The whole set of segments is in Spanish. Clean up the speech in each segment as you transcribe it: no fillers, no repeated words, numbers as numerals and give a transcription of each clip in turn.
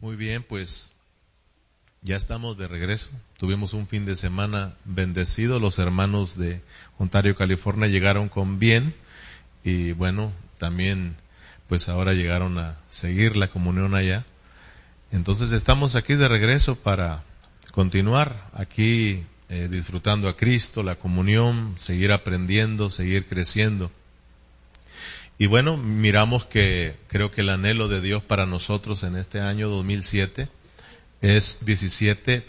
Muy bien, pues ya estamos de regreso. Tuvimos un fin de semana bendecido. Los hermanos de Ontario, California llegaron con bien y bueno, también pues ahora llegaron a seguir la comunión allá. Entonces estamos aquí de regreso para continuar aquí disfrutando a Cristo, la comunión, seguir aprendiendo, seguir creciendo. Y bueno, miramos que creo que el anhelo de Dios para nosotros en este año 2007 es 17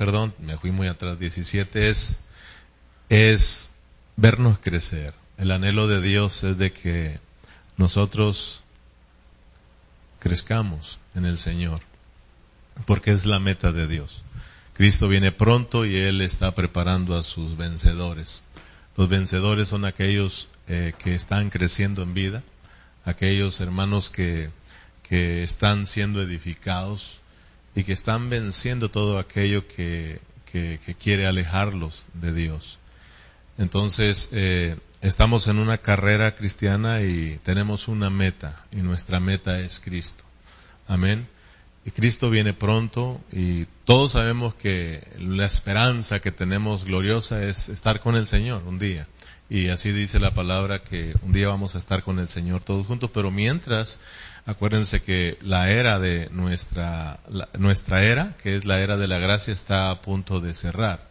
es vernos crecer. El anhelo de Dios es de que nosotros crezcamos en el Señor, porque es la meta de Dios. Cristo viene pronto y Él está preparando a sus vencedores. Los vencedores son aquellos que están creciendo en vida, aquellos hermanos que están siendo edificados y que están venciendo todo aquello que quiere alejarlos de Dios. Entonces, estamos en una carrera cristiana y tenemos una meta, y nuestra meta es Cristo. Amén. Y Cristo viene pronto y todos sabemos que la esperanza que tenemos gloriosa es estar con el Señor un día. Y así dice la palabra que un día vamos a estar con el Señor todos juntos, pero mientras, acuérdense que la era de nuestra era, que es la era de la gracia, está a punto de cerrar.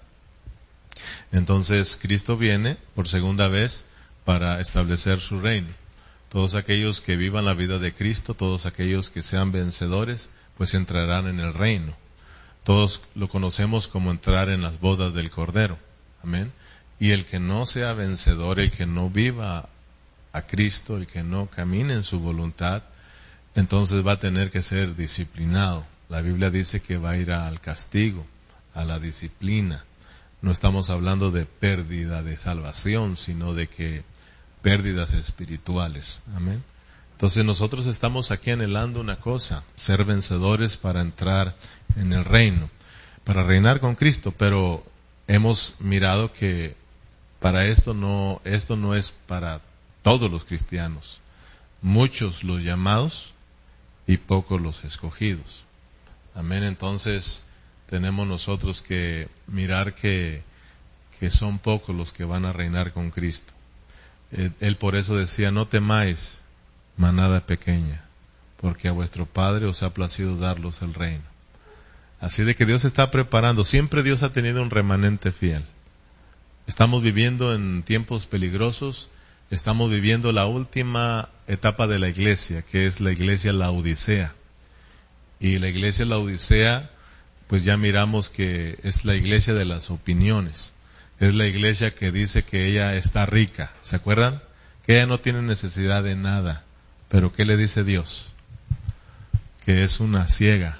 Entonces Cristo viene por segunda vez para establecer su reino. Todos aquellos que vivan la vida de Cristo, todos aquellos que sean vencedores, pues entrarán en el reino. Todos lo conocemos como entrar en las bodas del Cordero. Amén. Y el que no sea vencedor, el que no viva a Cristo, el que no camine en su voluntad, entonces va a tener que ser disciplinado. La Biblia dice que va a ir al castigo, a la disciplina. No estamos hablando de pérdida de salvación, sino de que pérdidas espirituales. Amén. Entonces nosotros estamos aquí anhelando una cosa, ser vencedores para entrar en el reino, para reinar con Cristo, pero hemos mirado que para esto no es para todos los cristianos. Muchos los llamados y pocos los escogidos. Amén. Entonces tenemos nosotros que mirar que son pocos los que van a reinar con Cristo. Él por eso decía, no temáis, manada pequeña, porque a vuestro Padre os ha placido darlos el reino. Así de que Dios está preparando. Siempre Dios ha tenido un remanente fiel. Estamos viviendo en tiempos peligrosos. Estamos viviendo la última etapa de la iglesia, que es la iglesia Laodicea. Y la iglesia Laodicea, pues ya miramos que es la iglesia de las opiniones. Es la iglesia que dice que ella está rica. ¿Se acuerdan? Que ella no tiene necesidad de nada. Pero ¿qué le dice Dios? Que es una ciega.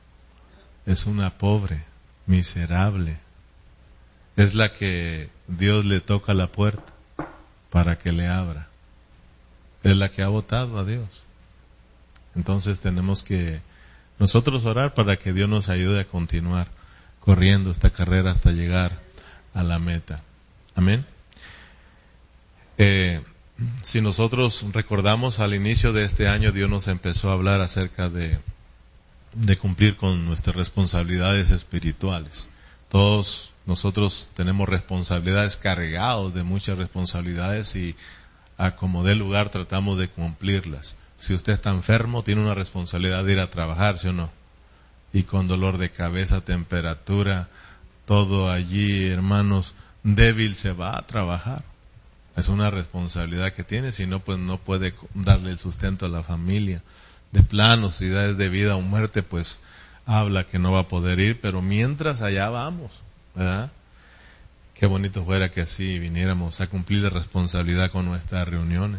Es una pobre, miserable. Es la que Dios le toca la puerta para que le abra. Es la que ha votado a Dios. Entonces tenemos que nosotros orar para que Dios nos ayude a continuar corriendo esta carrera hasta llegar a la meta. Amén. Si nosotros recordamos al inicio de este año, Dios nos empezó a hablar acerca de cumplir con nuestras responsabilidades espirituales. Todos nosotros tenemos responsabilidades, cargados de muchas responsabilidades, y a como dé lugar tratamos de cumplirlas. Si usted está enfermo, tiene una responsabilidad de ir a trabajar, ¿sí o no? Y con dolor de cabeza, temperatura, todo allí, hermanos, débil, se va a trabajar. Es una responsabilidad que tiene, si no, pues no puede darle el sustento a la familia. De plano, si es de vida o muerte, pues habla que no va a poder ir, pero mientras allá vamos, ¿verdad? Qué bonito fuera que así viniéramos a cumplir la responsabilidad con nuestras reuniones.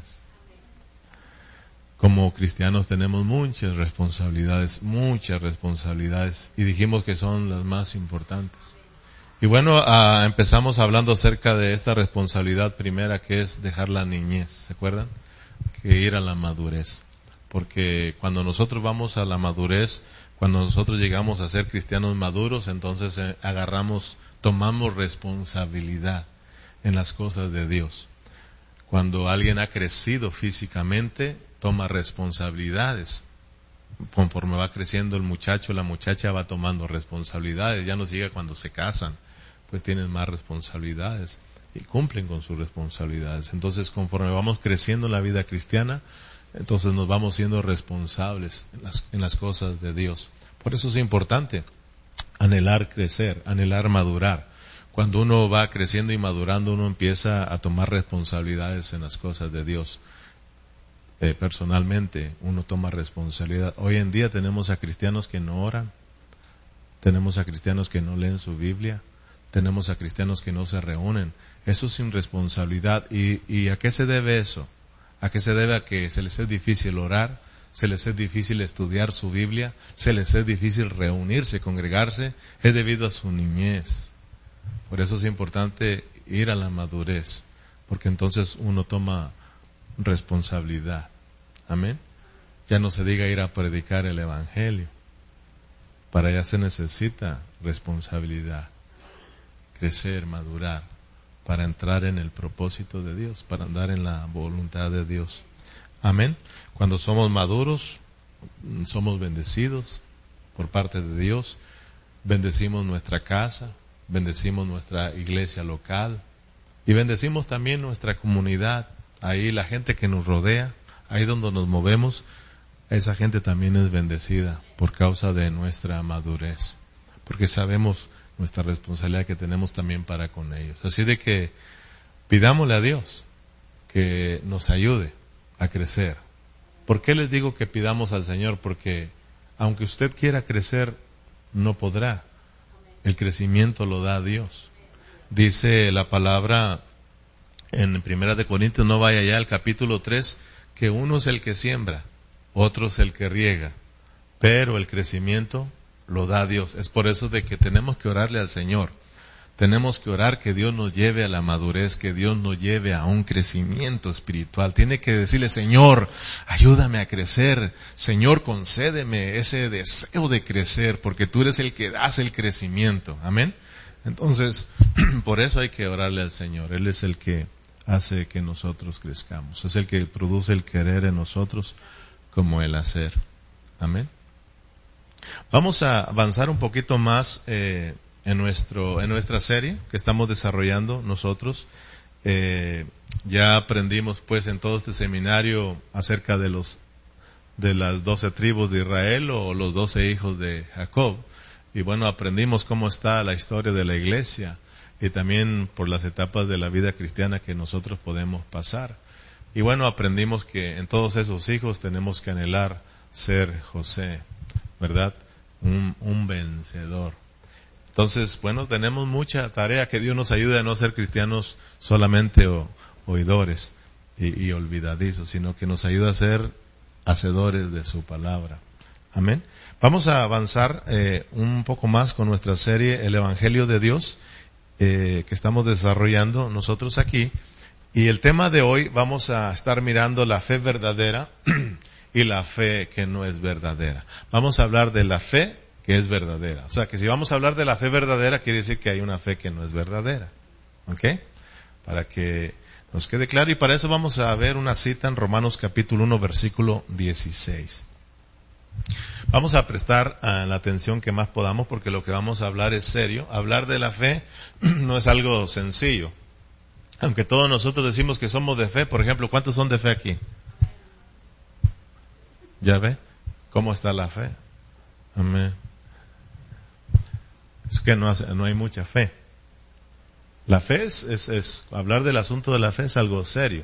Como cristianos tenemos muchas responsabilidades, y dijimos que son las más importantes. Y bueno, empezamos hablando acerca de esta responsabilidad primera, que es dejar la niñez, ¿se acuerdan? Que ir a la madurez. Porque cuando nosotros vamos a la madurez, cuando nosotros llegamos a ser cristianos maduros, entonces tomamos responsabilidad en las cosas de Dios. Cuando alguien ha crecido físicamente, toma responsabilidades conforme va creciendo el muchacho, la muchacha va tomando responsabilidades. Ya no sigue cuando se casan, pues tienen más responsabilidades y cumplen con sus responsabilidades. Entonces, conforme vamos creciendo en la vida cristiana, entonces nos vamos siendo responsables en las cosas de Dios. Por eso es importante anhelar crecer, anhelar madurar. Cuando uno va creciendo y madurando, uno empieza a tomar responsabilidades en las cosas de Dios. Personalmente, uno toma responsabilidad. Hoy en día tenemos a cristianos que no oran, tenemos a cristianos que no leen su Biblia, tenemos a cristianos que no se reúnen. Eso es irresponsabilidad. ¿Y a qué se debe eso? ¿A qué se debe? A que se les es difícil orar, se les es difícil estudiar su Biblia, se les es difícil reunirse, congregarse. Es debido a su niñez. Por eso es importante ir a la madurez, porque entonces uno toma responsabilidad. Amén. Ya no se diga ir a predicar el Evangelio. Para allá se necesita responsabilidad, crecer, madurar, para entrar en el propósito de Dios, para andar en la voluntad de Dios. Amén. Cuando somos maduros, somos bendecidos por parte de Dios. Bendecimos nuestra casa, bendecimos nuestra iglesia local y bendecimos también nuestra comunidad. Ahí la gente que nos rodea, ahí donde nos movemos, esa gente también es bendecida por causa de nuestra madurez, porque sabemos nuestra responsabilidad que tenemos también para con ellos. Así de que pidámosle a Dios que nos ayude a crecer. ¿Por qué les digo que pidamos al Señor? Porque aunque usted quiera crecer, no podrá. El crecimiento lo da Dios. Dice la palabra en 1 Corintios, no vaya ya al capítulo 3, que uno es el que siembra, otro es el que riega, pero el crecimiento lo da Dios. Es por eso de que tenemos que orarle al Señor. Tenemos que orar que Dios nos lleve a la madurez, que Dios nos lleve a un crecimiento espiritual. Tiene que decirle, Señor, ayúdame a crecer. Señor, concédeme ese deseo de crecer, porque tú eres el que das el crecimiento. Amén. Entonces, por eso hay que orarle al Señor. Él es el que hace que nosotros crezcamos. Es el que produce el querer en nosotros como el hacer. Amén. Vamos a avanzar un poquito más en nuestra serie que estamos desarrollando nosotros. Ya aprendimos pues en todo este seminario acerca de las 12 tribus de Israel o los 12 hijos de Jacob. Y bueno, aprendimos cómo está la historia de la iglesia y también por las etapas de la vida cristiana que nosotros podemos pasar. Y bueno, aprendimos que en todos esos hijos tenemos que anhelar ser José, ¿verdad? Un vencedor. Entonces, bueno, tenemos mucha tarea. Que Dios nos ayude a no ser cristianos solamente oidores y olvidadizos, sino que nos ayude a ser hacedores de su palabra. Amén. Vamos a avanzar un poco más con nuestra serie El Evangelio de Dios que estamos desarrollando nosotros aquí. Y el tema de hoy vamos a estar mirando la fe verdadera y la fe que no es verdadera. Vamos a hablar de la fe que es verdadera. O sea, que si vamos a hablar de la fe verdadera, quiere decir que hay una fe que no es verdadera. ¿Ok? Para que nos quede claro. Y para eso vamos a ver una cita en Romanos capítulo 1, versículo 16. Vamos a prestar la atención que más podamos porque lo que vamos a hablar es serio. Hablar de la fe no es algo sencillo. Aunque todos nosotros decimos que somos de fe, por ejemplo, ¿cuántos son de fe aquí? ¿Ya ve? ¿Cómo está la fe? Amén. Es que no hay mucha fe. La fe es hablar del asunto de la fe es algo serio.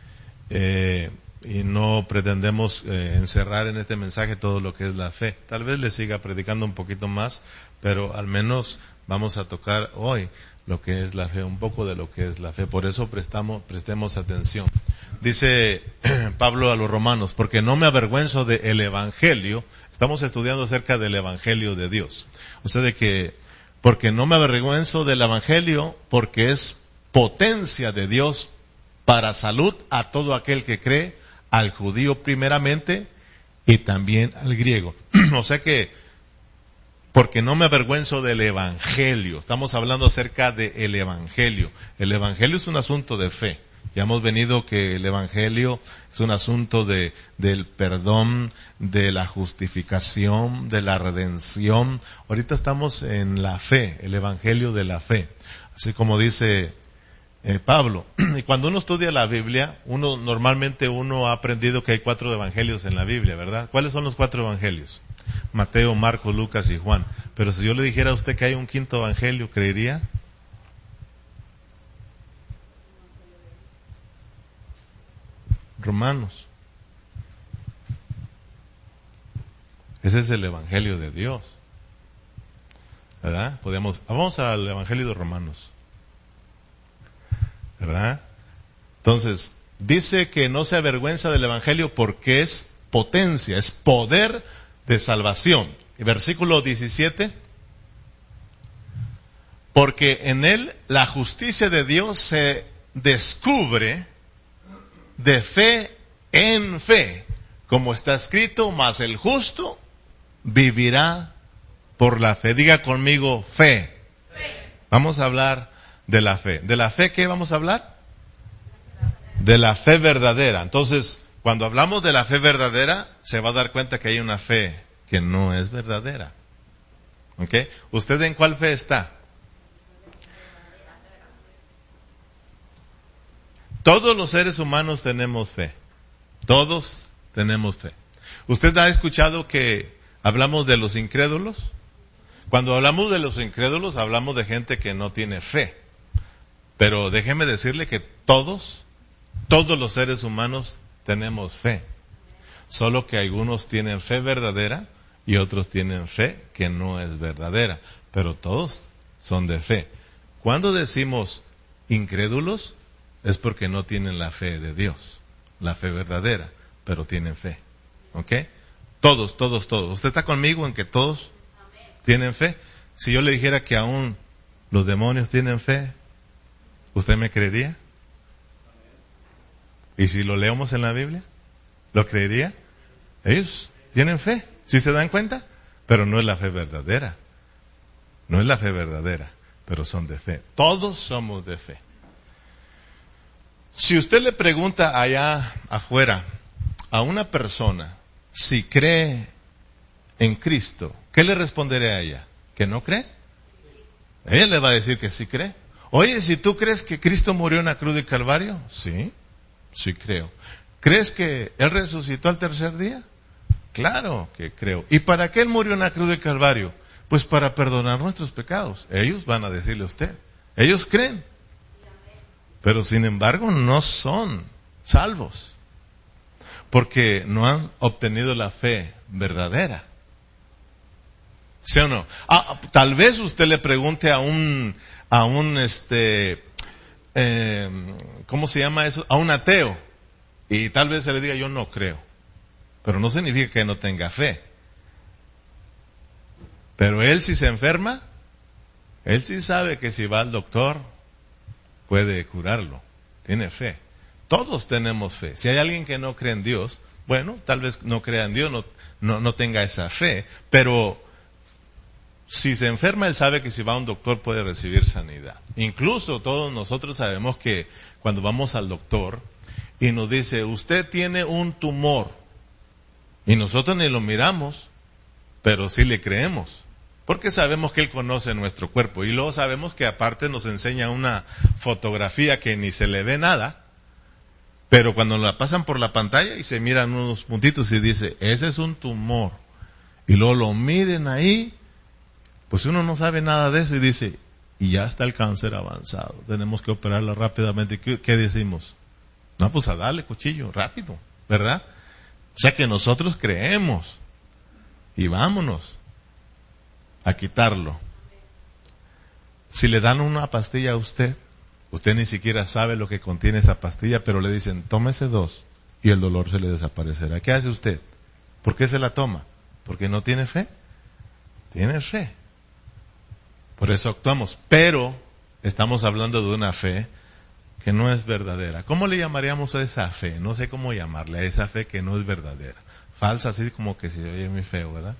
Y no pretendemos encerrar en este mensaje todo lo que es la fe. Tal vez le siga predicando un poquito más, pero al menos vamos a tocar hoy lo que es la fe, un poco de lo que es la fe. Por eso prestemos atención. Dice Pablo a los romanos, porque no me avergüenzo del Evangelio. Estamos estudiando acerca del Evangelio de Dios. O sea, porque no me avergüenzo del Evangelio, porque es potencia de Dios para salud a todo aquel que cree, al judío primeramente y también al griego. O sea que, porque no me avergüenzo del Evangelio. Estamos hablando acerca del Evangelio. El Evangelio es un asunto de fe. Ya hemos venido que el Evangelio es un asunto del perdón, de la justificación, de la redención. Ahorita estamos en la fe, el Evangelio de la fe. Así como dice Pablo. Y cuando uno estudia la Biblia, normalmente ha aprendido que hay 4 evangelios en la Biblia, ¿verdad? ¿Cuáles son los 4 evangelios? Mateo, Marcos, Lucas y Juan. Pero si yo le dijera a usted que hay un 5.º evangelio, ¿creería? Romanos. Ese es el evangelio de Dios, ¿verdad? Vamos al evangelio de Romanos, ¿verdad? Entonces, dice que no se avergüenza del evangelio porque es potencia, es poder de salvación. Y versículo 17, porque en él la justicia de Dios se descubre de fe en fe, como está escrito, mas el justo vivirá por la fe. Diga conmigo, fe. Vamos a hablar de la fe. ¿De la fe qué vamos a hablar? De la fe verdadera. Entonces, cuando hablamos de la fe verdadera, se va a dar cuenta que hay una fe que no es verdadera. ¿Ok? ¿Usted en cuál fe está? Todos los seres humanos tenemos fe. Todos tenemos fe. ¿Usted ha escuchado que hablamos de los incrédulos? Cuando hablamos de los incrédulos, hablamos de gente que no tiene fe. Pero déjeme decirle que todos los seres humanos tenemos fe. Solo que algunos tienen fe verdadera y otros tienen fe que no es verdadera. Pero todos son de fe. Cuando decimos incrédulos, es porque no tienen la fe de Dios, la fe verdadera, pero tienen fe. ¿Ok? Todos. ¿Usted está conmigo en que todos tienen fe? Si yo le dijera que aún los demonios tienen fe, ¿usted me creería? ¿Y si lo leemos en la Biblia? ¿Lo creería? Ellos tienen fe, ¿sí se dan cuenta? Pero no es la fe verdadera. No es la fe verdadera, pero son de fe. Todos somos de fe. Si usted le pregunta allá afuera a una persona si cree en Cristo, ¿qué le responderé a ella? ¿Que no cree? Ella le va a decir que sí cree. Oye, si tú crees que Cristo murió en la cruz del Calvario, sí creo. ¿Crees que Él resucitó al tercer día? Claro que creo. ¿Y para qué Él murió en la cruz del Calvario? Pues para perdonar nuestros pecados. Ellos van a decirle a usted. Ellos creen. Pero sin embargo no son salvos. Porque no han obtenido la fe verdadera. ¿Sí o no? Tal vez usted le pregunte a un ¿cómo se llama eso? A un ateo. Y tal vez se le diga yo no creo. Pero no significa que no tenga fe. Pero él si se enferma, él sí sabe que si va al doctor puede curarlo. Tiene fe. Todos tenemos fe. Si hay alguien que no cree en Dios, bueno, tal vez no crea en Dios, no tenga esa fe. Pero si se enferma, él sabe que si va a un doctor puede recibir sanidad. Incluso todos nosotros sabemos que cuando vamos al doctor y nos dice, usted tiene un tumor. Y nosotros ni lo miramos, pero sí le creemos. Porque sabemos que Él conoce nuestro cuerpo. Y luego sabemos que aparte nos enseña una fotografía que ni se le ve nada. Pero cuando la pasan por la pantalla y se miran unos puntitos y dice, ese es un tumor. Y luego lo miden ahí, pues uno no sabe nada de eso y dice, y ya está el cáncer avanzado. Tenemos que operarla rápidamente. ¿Qué decimos? No, pues a darle cuchillo, rápido, ¿verdad? O sea que nosotros creemos. Y vámonos a quitarlo. Si le dan una pastilla a usted ni siquiera sabe lo que contiene esa pastilla, pero le dicen, tómese 2 y el dolor se le desaparecerá. ¿Qué hace usted? ¿Por qué se la toma? ¿Porque no tiene fe? Tiene fe. Por eso actuamos. Pero estamos hablando de una fe que no es verdadera. ¿Cómo le llamaríamos a esa fe? No sé cómo llamarle a esa fe que no es verdadera. Falsa, así como que se oye muy feo, ¿verdad?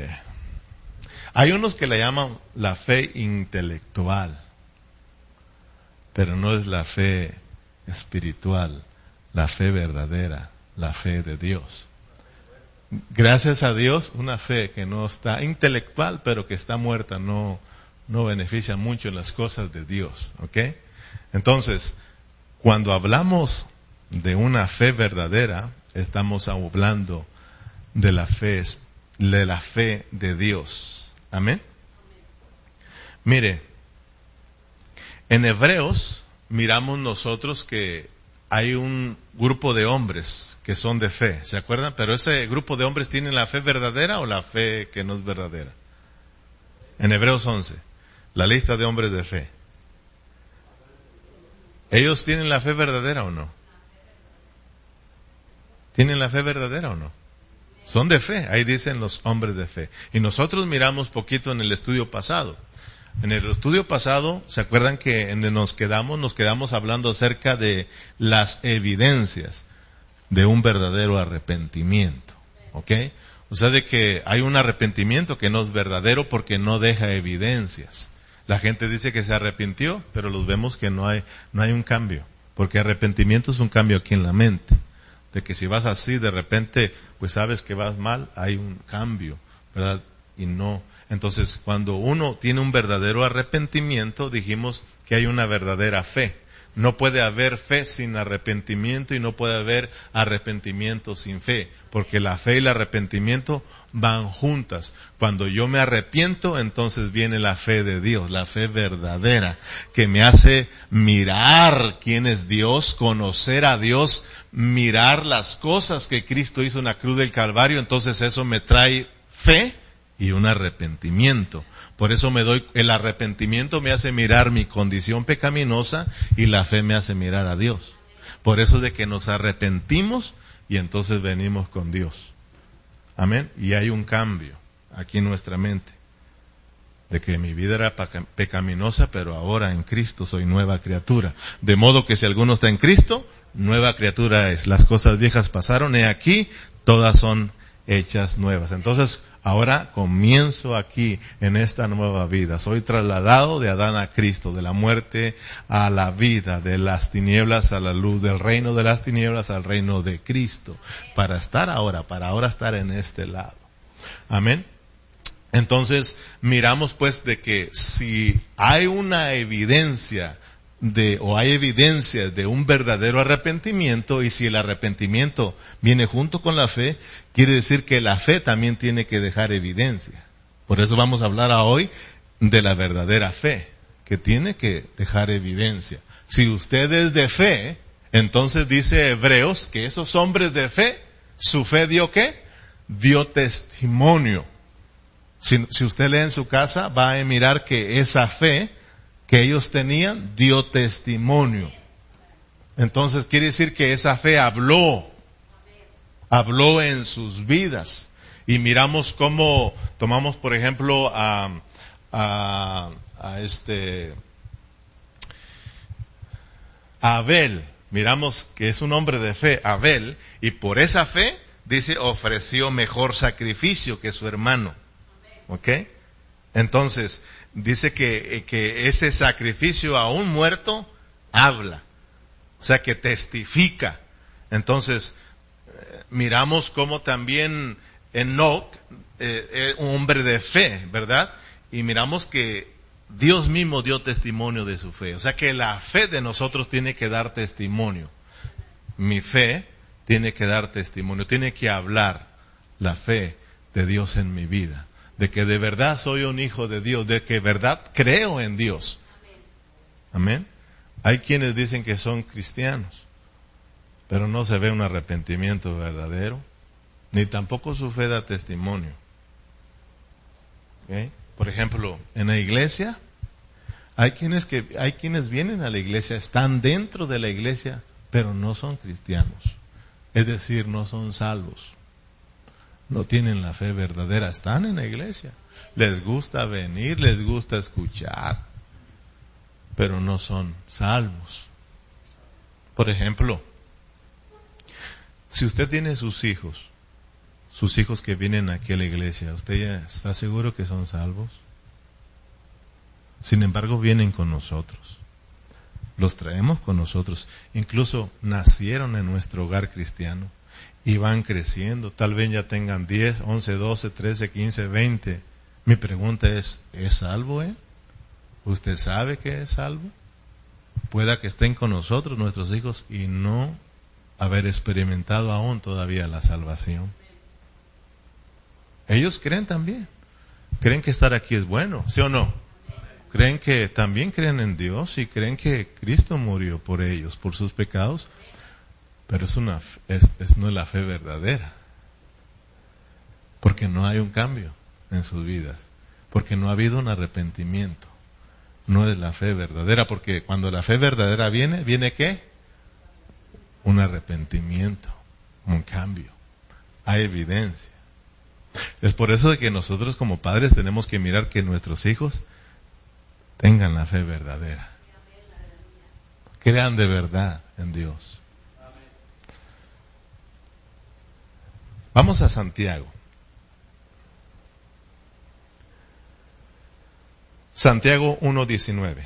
Hay unos que la llaman la fe intelectual. pero no es la fe espiritual, la fe verdadera, la fe de Dios. Gracias a Dios, una fe que no está intelectual, pero que está muerta, no beneficia mucho en las cosas de Dios, ¿ok? Entonces, cuando hablamos de una fe verdadera, estamos hablando de la fe de Dios. Amén. Mire, en Hebreos miramos nosotros que hay un grupo de hombres que son de fe, ¿se acuerdan? Pero ese grupo de hombres tiene la fe verdadera o la fe que no es verdadera. En Hebreos 11, la lista de hombres de fe. ¿Ellos tienen la fe verdadera o no? ¿Tienen la fe verdadera o no? Son de fe, ahí dicen los hombres de fe. Y nosotros miramos poquito en el estudio pasado. En el estudio pasado, ¿se acuerdan que en donde nos quedamos hablando acerca de las evidencias de un verdadero arrepentimiento? ¿Ok? O sea, de que hay un arrepentimiento que no es verdadero porque no deja evidencias. La gente dice que se arrepintió, pero los vemos que no hay un cambio. Porque arrepentimiento es un cambio aquí en la mente. De que si vas así, de repente, pues sabes que vas mal, hay un cambio, ¿verdad? Y no. Entonces, cuando uno tiene un verdadero arrepentimiento, dijimos que hay una verdadera fe. No puede haber fe sin arrepentimiento y no puede haber arrepentimiento sin fe, porque la fe y el arrepentimiento van juntas. Cuando yo me arrepiento, entonces viene la fe de Dios, la fe verdadera, que me hace mirar quién es Dios, conocer a Dios, mirar las cosas que Cristo hizo en la cruz del Calvario. Entonces eso me trae fe y un arrepentimiento. Por eso el arrepentimiento me hace mirar mi condición pecaminosa y la fe me hace mirar a Dios. Por eso de que nos arrepentimos y entonces venimos con Dios. Amén. Y hay un cambio aquí en nuestra mente. De que mi vida era pecaminosa, pero ahora en Cristo soy nueva criatura. De modo que si alguno está en Cristo, nueva criatura es. Las cosas viejas pasaron, he aquí, todas son hechas nuevas. Entonces, ahora comienzo aquí en esta nueva vida. Soy trasladado de Adán a Cristo, de la muerte a la vida, de las tinieblas a la luz, del reino de las tinieblas al reino de Cristo. Para ahora estar en este lado. Amén. Entonces, miramos pues de que si hay una evidencia hay evidencias de un verdadero arrepentimiento, y si el arrepentimiento viene junto con la fe, quiere decir que la fe también tiene que dejar evidencia. Por eso vamos a hablar hoy de la verdadera fe, que tiene que dejar evidencia. Si usted es de fe, entonces dice Hebreos que esos hombres de fe, su fe dio ¿qué? Dio testimonio. Si usted lee en su casa, va a mirar que esa fe que ellos tenían, dio testimonio. Entonces quiere decir que esa fe habló en sus vidas. Y miramos cómo tomamos, por ejemplo, a Abel. Miramos que es un hombre de fe, Abel, y por esa fe, dice, ofreció mejor sacrificio que su hermano. ¿Ok? Entonces, dice que ese sacrificio aún muerto habla, o sea que testifica. Entonces, miramos cómo también Enoc, un hombre de fe, ¿verdad? Y miramos que Dios mismo dio testimonio de su fe. O sea que la fe de nosotros tiene que dar testimonio. Mi fe tiene que dar testimonio, tiene que hablar la fe de Dios en mi vida. De que de verdad soy un hijo de Dios, de que de verdad creo en Dios. Amén. Hay quienes dicen que son cristianos, pero no se ve un arrepentimiento verdadero, ni tampoco su fe da testimonio. ¿Okay? Por ejemplo, en la iglesia, hay quienes vienen a la iglesia, están dentro de la iglesia, pero no son cristianos. Es decir, no son salvos. No tienen la fe verdadera, están en la iglesia, les gusta venir, les gusta escuchar, pero no son salvos. Por ejemplo, si usted tiene sus hijos que vienen aquí a la iglesia, ¿usted ya está seguro que son salvos? Sin embargo, vienen con nosotros. los traemos con nosotros. Incluso nacieron en nuestro hogar cristiano y van creciendo. Tal vez ya tengan 10, 11, 12, 13, 15, 20. Mi pregunta ¿es salvo él? ¿Usted sabe que es salvo? Pueda que estén con nosotros nuestros hijos y no haber experimentado aún todavía la salvación. Ellos creen también. Creen que estar aquí es bueno, ¿sí o no? Creen que también creen en Dios y creen que Cristo murió por ellos, por sus pecados. Pero no es la fe verdadera. Porque no hay un cambio en sus vidas. Porque no ha habido un arrepentimiento. No es la fe verdadera, porque cuando la fe verdadera ¿viene qué? Un arrepentimiento, un cambio. Hay evidencia. Es por eso de que nosotros como padres tenemos que mirar que nuestros hijos tengan la fe verdadera. Crean de verdad en Dios. Vamos a Santiago. Santiago 1:19.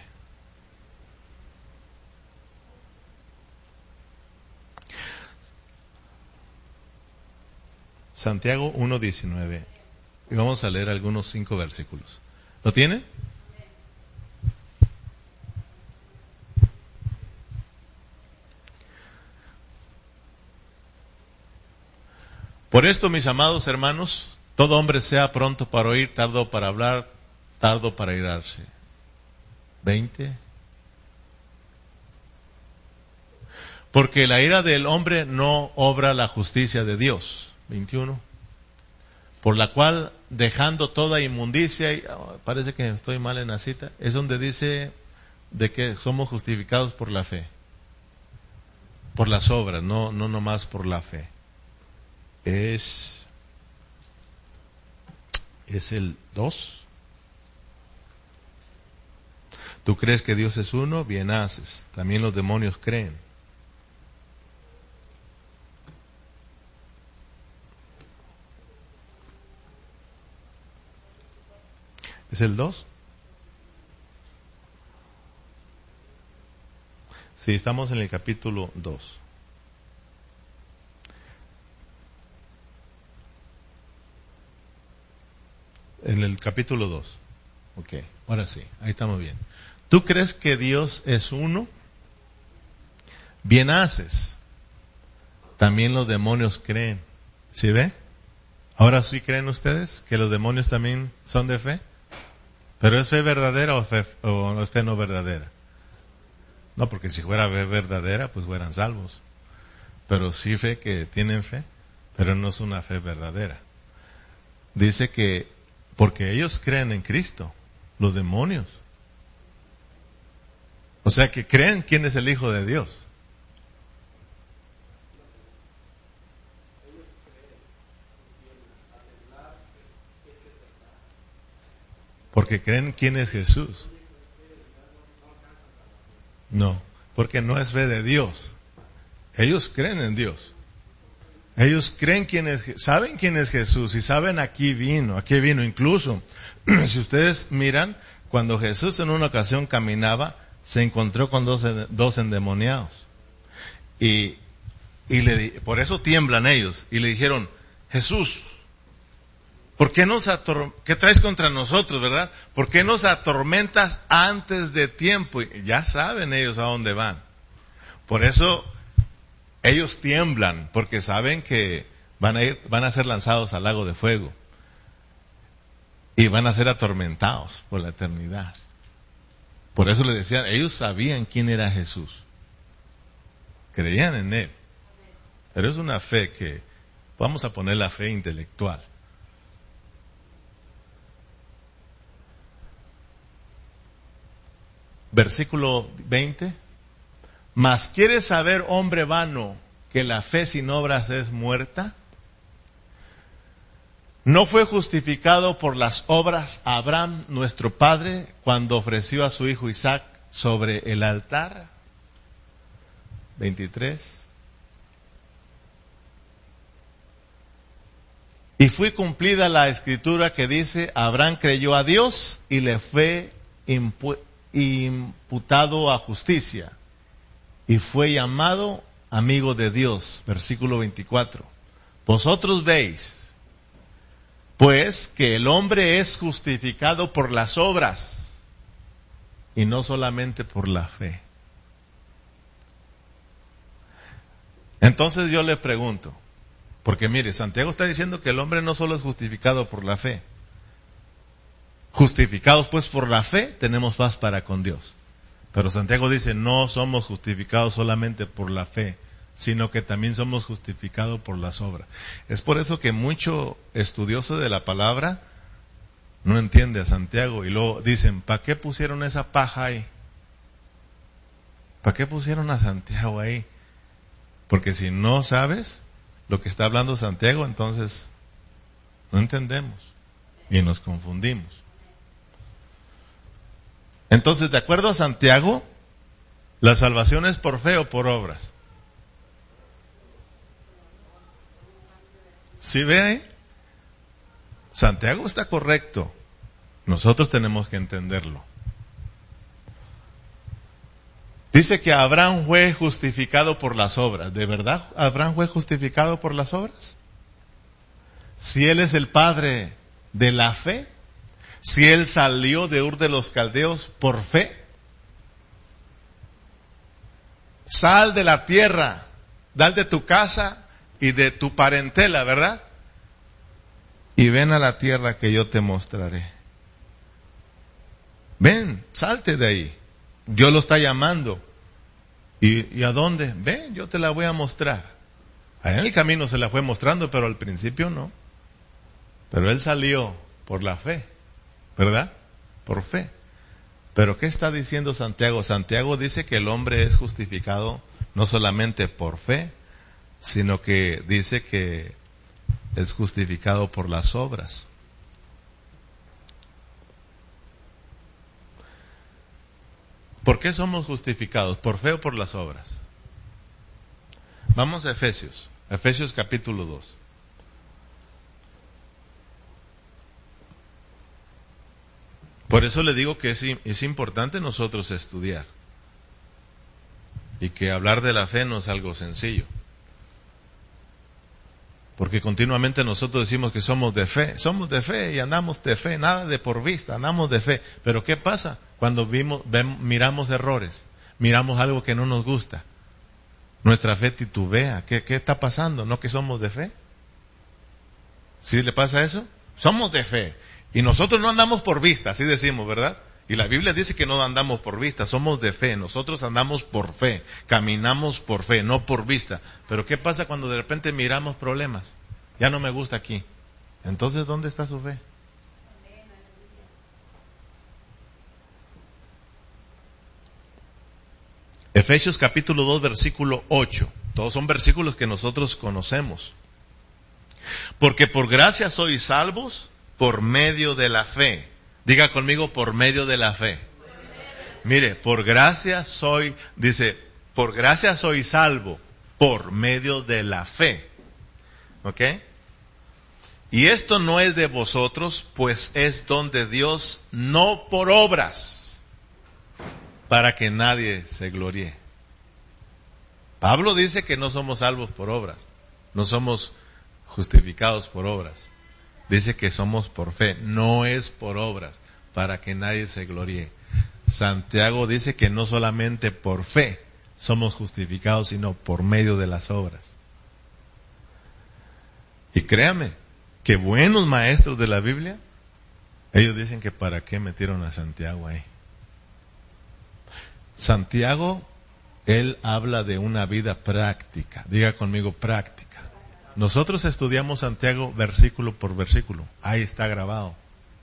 Santiago 1:19. Y vamos a leer algunos 5 versículos. ¿Lo tiene? Por esto, mis amados hermanos, todo hombre sea pronto para oír, tardo para hablar, tardo para irarse. 20. Porque la ira del hombre no obra la justicia de Dios. 21. Por la cual, dejando toda inmundicia, y parece que estoy mal en la cita, es donde dice de que somos justificados por la fe. Por las obras, no nomás por la fe. Es el 2. Tú crees que Dios es uno, bien haces. También los demonios creen. ¿Es el 2? Sí, estamos en el capítulo 2. En el capítulo 2. Ok, ahora sí, ahí estamos bien. ¿Tú crees que Dios es uno? Bien haces. También los demonios creen. ¿Sí ve? ¿Ahora sí creen ustedes que los demonios también son de fe? ¿Pero es fe verdadera o es fe no verdadera? No, porque si fuera fe verdadera, pues fueran salvos. Pero sí fe que tienen fe, pero no es una fe verdadera. Dice que porque ellos creen en Cristo, los demonios. O sea que creen quién es el Hijo de Dios. Porque creen quién es Jesús. No, porque no es fe de Dios. Ellos creen en Dios. Ellos creen saben quién es Jesús y saben a qué vino. Incluso, si ustedes miran, cuando Jesús en una ocasión caminaba, se encontró con dos endemoniados. Y por eso tiemblan ellos. Y le dijeron, Jesús, ¿por qué qué traes contra nosotros, verdad? ¿Por qué nos atormentas antes de tiempo? Y ya saben ellos a dónde van. Por eso ellos tiemblan, porque saben que van a ser lanzados al lago de fuego. Y van a ser atormentados por la eternidad. Por eso le decían, ellos sabían quién era Jesús. Creían en Él. Pero es una fe que, vamos a poner la fe intelectual. Versículo 20. ¿Mas quieres saber, hombre vano, que la fe sin obras es muerta? ¿No fue justificado por las obras Abraham, nuestro padre, cuando ofreció a su hijo Isaac sobre el altar? 23. Y fue cumplida la escritura que dice, Abraham creyó a Dios y le fue imputado a justicia. y fue llamado amigo de Dios. Versículo 24. Vosotros veis, pues, que el hombre es justificado por las obras y no solamente por la fe. Entonces yo le pregunto, porque mire, Santiago está diciendo que el hombre no solo es justificado por la fe. Justificados pues por la fe, tenemos paz para con Dios. Pero Santiago dice, no somos justificados solamente por la fe, sino que también somos justificados por las obras. Es por eso que mucho estudioso de la palabra no entiende a Santiago y luego dicen, ¿para qué pusieron esa paja ahí? ¿Para qué pusieron a Santiago ahí? Porque si no sabes lo que está hablando Santiago, entonces no entendemos y nos confundimos. Entonces, de acuerdo a Santiago, la salvación es por fe o por obras. ¿Sí ve ahí? Santiago está correcto. Nosotros tenemos que entenderlo. Dice que Abraham fue justificado por las obras. ¿De verdad Abraham fue justificado por las obras? Si él es el padre de la fe, si él salió de Ur de los Caldeos por fe, sal de la tierra, sal de tu casa y de tu parentela, ¿verdad? Y ven a la tierra que yo te mostraré. Ven, salte de ahí. Dios lo está llamando. ¿Y a dónde? Ven, yo te la voy a mostrar. Allá en el camino se la fue mostrando, pero al principio no. Pero él salió por la fe, ¿verdad? Por fe. Pero ¿qué está diciendo Santiago? Santiago dice que el hombre es justificado no solamente por fe, sino que dice que es justificado por las obras. ¿Por qué somos justificados? ¿Por fe o por las obras? Vamos a Efesios capítulo 2. Por eso le digo que es importante nosotros estudiar. Y que hablar de la fe no es algo sencillo. Porque continuamente nosotros decimos que somos de fe y andamos de fe, nada de por vista, andamos de fe. Pero ¿qué pasa cuando miramos errores, miramos algo que no nos gusta? Nuestra fe titubea. ¿Qué está pasando? ¿No que somos de fe? ¿Sí le pasa eso? Somos de fe. Y nosotros no andamos por vista, así decimos, ¿verdad? Y la Biblia dice que no andamos por vista, somos de fe. Nosotros andamos por fe, caminamos por fe, no por vista. Pero ¿qué pasa cuando de repente miramos problemas? Ya no me gusta aquí. Entonces, ¿dónde está su fe? Efesios capítulo 2, versículo 8. Todos son versículos que nosotros conocemos. Porque por gracia sois salvos por medio de la fe. Diga conmigo, por medio de la fe. Mire, por gracia soy salvo por medio de la fe. ¿Ok? Y esto no es de vosotros, pues es don de Dios, no por obras, para que nadie se gloríe. Pablo dice que no somos salvos por obras, no somos justificados por obras. Dice que somos por fe, no es por obras, para que nadie se gloríe. Santiago dice que no solamente por fe somos justificados, sino por medio de las obras. Y créame, que buenos maestros de la Biblia, ellos dicen que para qué metieron a Santiago ahí. Santiago, él habla de una vida práctica. Diga conmigo, práctica. Nosotros estudiamos Santiago versículo por versículo. Ahí está grabado.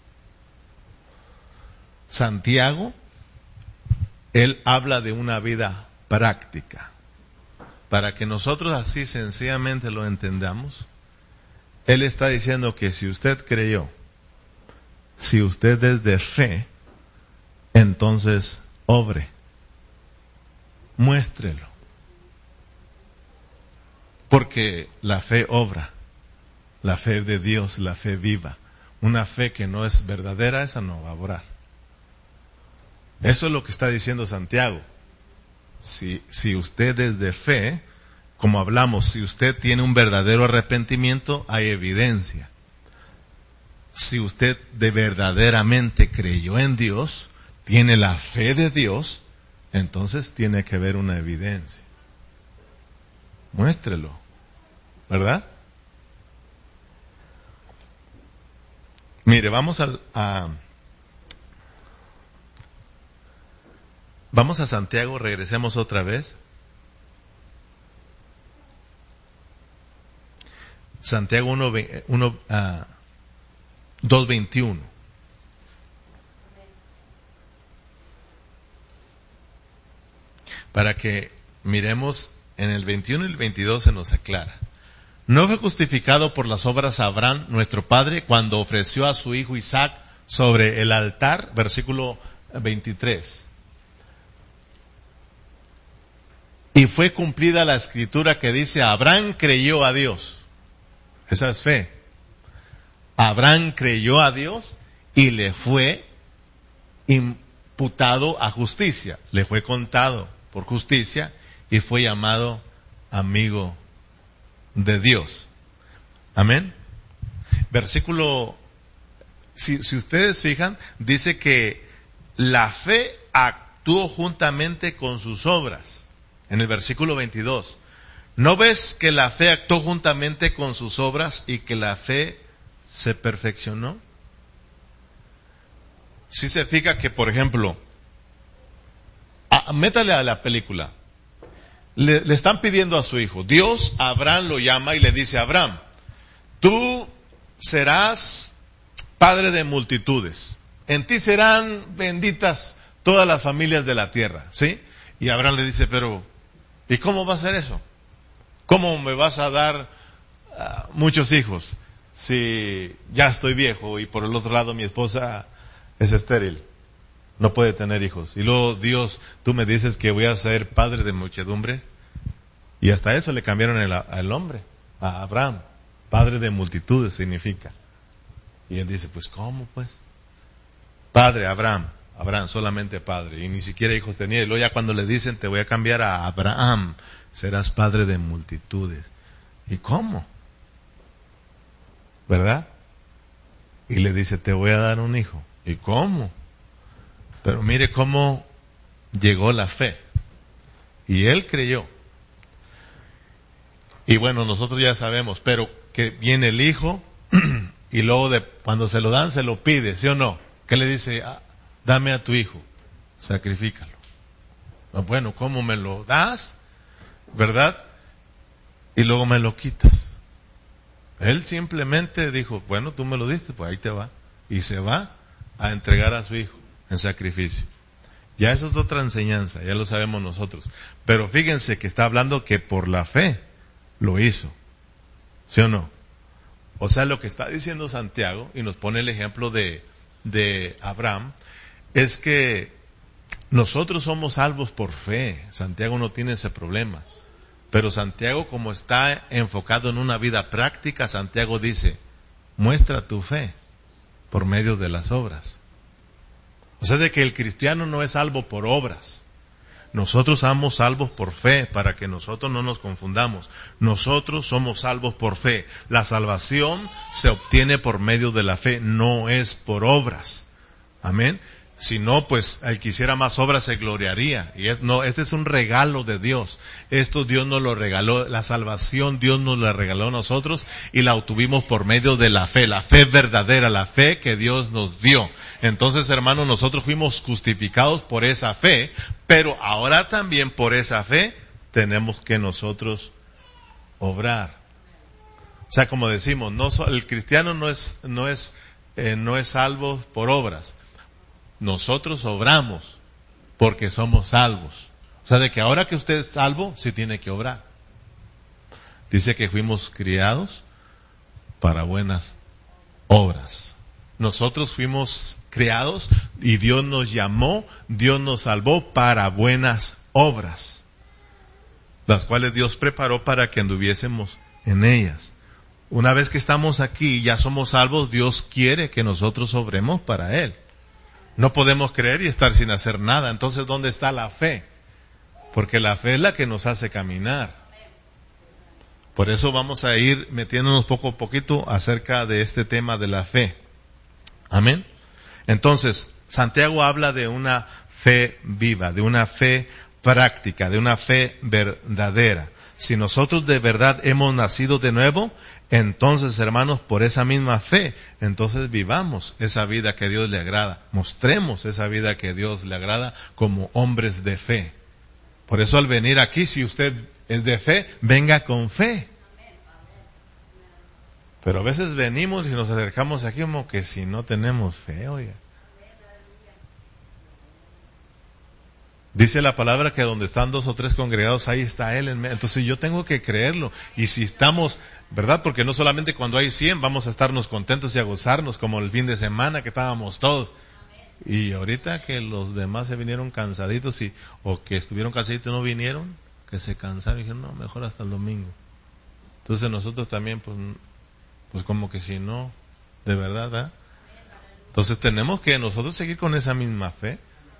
Santiago, él habla de una vida práctica. Para que nosotros así sencillamente lo entendamos, él está diciendo que si usted creyó, si usted es de fe, entonces obre. Muéstrelo. Porque la fe obra, la fe de Dios, la fe viva. Una fe que no es verdadera, esa no va a obrar. Eso es lo que está diciendo Santiago. Si usted es de fe, como hablamos, si usted tiene un verdadero arrepentimiento, hay evidencia. Si usted de verdaderamente creyó en Dios, tiene la fe de Dios, entonces tiene que haber una evidencia. Muéstrelo, ¿verdad? Mire, vamos a Santiago, regresemos otra vez. Santiago 2:21. Para que miremos en el 21 y el 22 se nos aclara. No fue justificado por las obras Abraham, nuestro padre, cuando ofreció a su hijo Isaac sobre el altar, versículo 23. Y fue cumplida la escritura que dice, Abraham creyó a Dios. Esa es fe. Abraham creyó a Dios y le fue imputado a justicia. Le fue contado por justicia y fue llamado amigo de Dios. Amén. Versículo, si ustedes fijan, dice que la fe actuó juntamente con sus obras. En el versículo 22. ¿No ves que la fe actuó juntamente con sus obras y que la fe se perfeccionó? Si se fija que, por ejemplo, métale a la película. Le están pidiendo a su hijo. Dios, Abraham lo llama y le dice a Abraham, tú serás padre de multitudes. En ti serán benditas todas las familias de la tierra. ¿Sí? Y Abraham le dice, pero, ¿y cómo va a ser eso? ¿Cómo me vas a dar muchos hijos si ya estoy viejo y por el otro lado mi esposa es estéril? No puede tener hijos. Y luego Dios, tú me dices que voy a ser padre de muchedumbres. Y hasta eso le cambiaron el nombre a Abraham. Padre de multitudes significa. Y él dice, pues ¿cómo pues? Padre, Abraham, solamente padre. Y ni siquiera hijos tenía. Y luego ya cuando le dicen, te voy a cambiar a Abraham, serás padre de multitudes. ¿Y cómo? ¿Verdad? Y le dice, te voy a dar un hijo. ¿Y cómo? Pero mire cómo llegó la fe. Y él creyó. Y bueno, nosotros ya sabemos, pero que viene el hijo y luego cuando se lo dan, se lo pide, ¿sí o no? ¿Qué le dice? Dame a tu hijo, sacrifícalo. Bueno, ¿cómo me lo das? ¿Verdad? Y luego me lo quitas. Él simplemente dijo, bueno, tú me lo diste, pues ahí te va. Y se va a entregar a su hijo en sacrificio. Ya eso es otra enseñanza, ya lo sabemos nosotros. Pero fíjense que está hablando que por la fe lo hizo. ¿Sí o no? O sea, lo que está diciendo Santiago, y nos pone el ejemplo de Abraham, es que nosotros somos salvos por fe. Santiago no tiene ese problema. Pero Santiago, como está enfocado en una vida práctica, Santiago dice, muestra tu fe por medio de las obras. O sea, de que el cristiano no es salvo por obras. Nosotros somos salvos por fe, para que nosotros no nos confundamos. Nosotros somos salvos por fe. La salvación se obtiene por medio de la fe, no es por obras. Amén. Si no, pues el que hiciera más obras se gloriaría. Y este es un regalo de Dios. Esto Dios nos lo regaló. La salvación Dios nos la regaló a nosotros y la obtuvimos por medio de la fe verdadera, la fe que Dios nos dio. Entonces, hermanos, nosotros fuimos justificados por esa fe, pero ahora también por esa fe tenemos que nosotros obrar. O sea, como decimos, el cristiano no es salvo por obras. Nosotros obramos porque somos salvos. O sea, de que ahora que usted es salvo, sí tiene que obrar. Dice que fuimos criados para buenas obras. Nosotros fuimos criados y Dios nos llamó, Dios nos salvó para buenas obras, las cuales Dios preparó para que anduviésemos en ellas. Una vez que estamos aquí y ya somos salvos, Dios quiere que nosotros obremos para Él. No podemos creer y estar sin hacer nada. Entonces, ¿dónde está la fe? Porque la fe es la que nos hace caminar. Por eso vamos a ir metiéndonos poco a poquito acerca de este tema de la fe. Amén. Entonces, Santiago habla de una fe viva, de una fe práctica, de una fe verdadera. Si nosotros de verdad hemos nacido de nuevo, entonces, hermanos, por esa misma fe, entonces vivamos esa vida que a Dios le agrada. Mostremos esa vida que a Dios le agrada como hombres de fe. Por eso al venir aquí, si usted es de fe, venga con fe. Pero a veces venimos y nos acercamos aquí como que si no tenemos fe, oiga. Dice la palabra que donde están 2 o 3 congregados, ahí está Él en medio. Entonces yo tengo que creerlo. Y si estamos, ¿verdad? Porque no solamente cuando hay 100 vamos a estarnos contentos y a gozarnos, como el fin de semana que estábamos todos. Y ahorita que los demás se vinieron cansaditos o que estuvieron cansaditos y no vinieron, que se cansaron y dijeron, no, mejor hasta el domingo. Entonces nosotros también, pues como que si no, de verdad, ¿verdad? Entonces tenemos que nosotros seguir con esa misma fe.